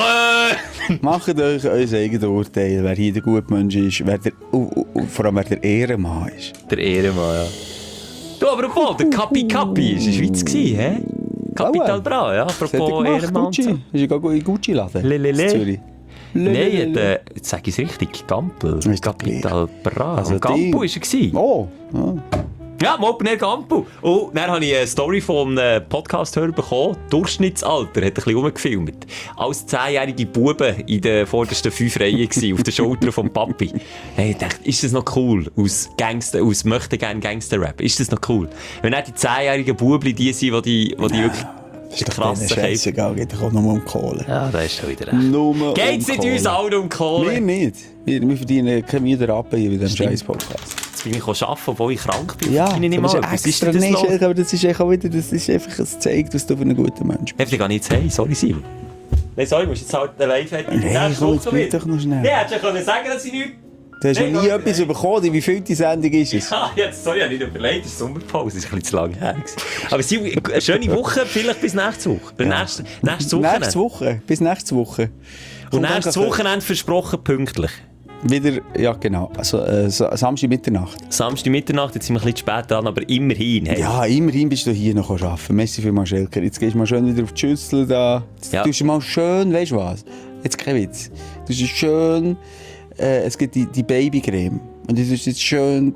euch, macht euch euer eigenes Urteil, wer hier der gute Mensch ist, wer der, uh, uh, vor allem wer der Ehrenmann ist. Der Ehrenmann, ja. Du, aber obwohl, der Kapi Kapi war in der Schweiz, hä? Capital Bra, ja. Apropos Ehrenmann. Gucci. Ist er gar in Gucci-Laden? Lelele. In Zürich. Nein, äh, jetzt sage ich es richtig, Gampel. Ist doch Capital Bra. Also Also Gampu die- war er. gewesen. Oh. Ja. Ja, im Open Air Gampu. Und dann habe ich eine Story von einem Podcast-Hörer bekommen. Durchschnittsalter hat ein bisschen rumgefilmt. Als zehnjährige Buben in den vordersten fünf Reihen gewesen, auf den Schultern vom Papi. Hey, ich dachte, ist das noch cool? Aus Gangster, aus möchte gerne Gangster-Rap. Ist das noch cool? Wenn auch die zehnjährigen Bubli die sind, die, die, die wirklich Ist doch krass denen scheißegal, geht doch auch nur um Kohle. Ja, da ist schon wieder recht. Nur Geht's um nicht uns Kohle. allen um Kohle? Wir nicht. Wir, wir verdienen keine Mühe Rappen hier bei diesem Stimmt. scheiß Podcast. Jetzt bin ich arbeiten, obwohl ich krank bin. Ja, Verdiene ich das mal. ist Was ist extra denn das nicht, los? Schelke, aber das ist einfach auch wieder, das ist einfach, es zeigt, was du für ein guter Mensch bist. Heftig gar nicht hey, sorry Simon. Nein, sorry, musst jetzt halt den live hätten. Nein, komm, jetzt bleib doch noch schnell. Ja, hättest du können sagen, dass ich nicht... Du hast Nein, noch nie komm, etwas nein. bekommen, wie viel die Sendung ist es? Ah, jetzt, sorry, ich habe nicht überlegt, das ist Sommerpause, das ist ein bisschen zu lange her. gewesen. Aber Simon, eine schöne Woche, vielleicht bis nächste Woche. Ja. Nächste, nächste Woche. Nächste Woche, bis nächste Woche. Und dann nächstes kann- Wochenende versprochen, pünktlich. Wieder, ja genau, also äh, so- Samstag Mitternacht. Samstag Mitternacht, jetzt sind wir ein bisschen spät dran, aber immerhin. Hey. Ja, immerhin bist du hier noch arbeiten. Merci vielmals, Schelker. Jetzt gehst du mal schön wieder auf die Schüssel da. Jetzt Ja. tust du mal schön, weißt du was? Jetzt kein Witz. Du tust schön, äh, es gibt die, die Babycreme. Und du tust jetzt schön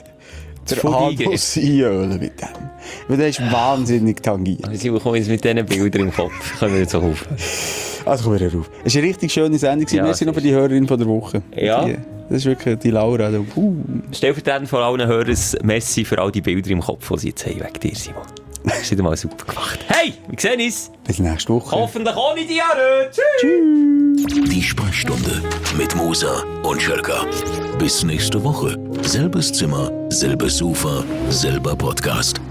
der Folie Anus einölen mit dem. Weil der ist wahnsinnig tangiert. Simon, komm jetzt mit diesen Bildern im Kopf. Können wir jetzt auch auf. Also komm wieder rauf. Es war eine richtig schöne Sendung. Ja, Merci noch es für die Hörerin von der Woche. Ja. Die, das ist wirklich die Laura. Du, uh. Stellvertretend vor allen Hörern Messi für all die Bilder im Kopf, die sie jetzt haben, wegen dir, Simon. Das ist wieder mal super gemacht. Hey, wir sehen uns. Bis nächste Woche. Hoffentlich ohne die Jahre. Tschüss. Die Sprechstunde mit Musa und Schelka. Bis nächste Woche. Selbes Zimmer, selbes Sofa, selber Podcast.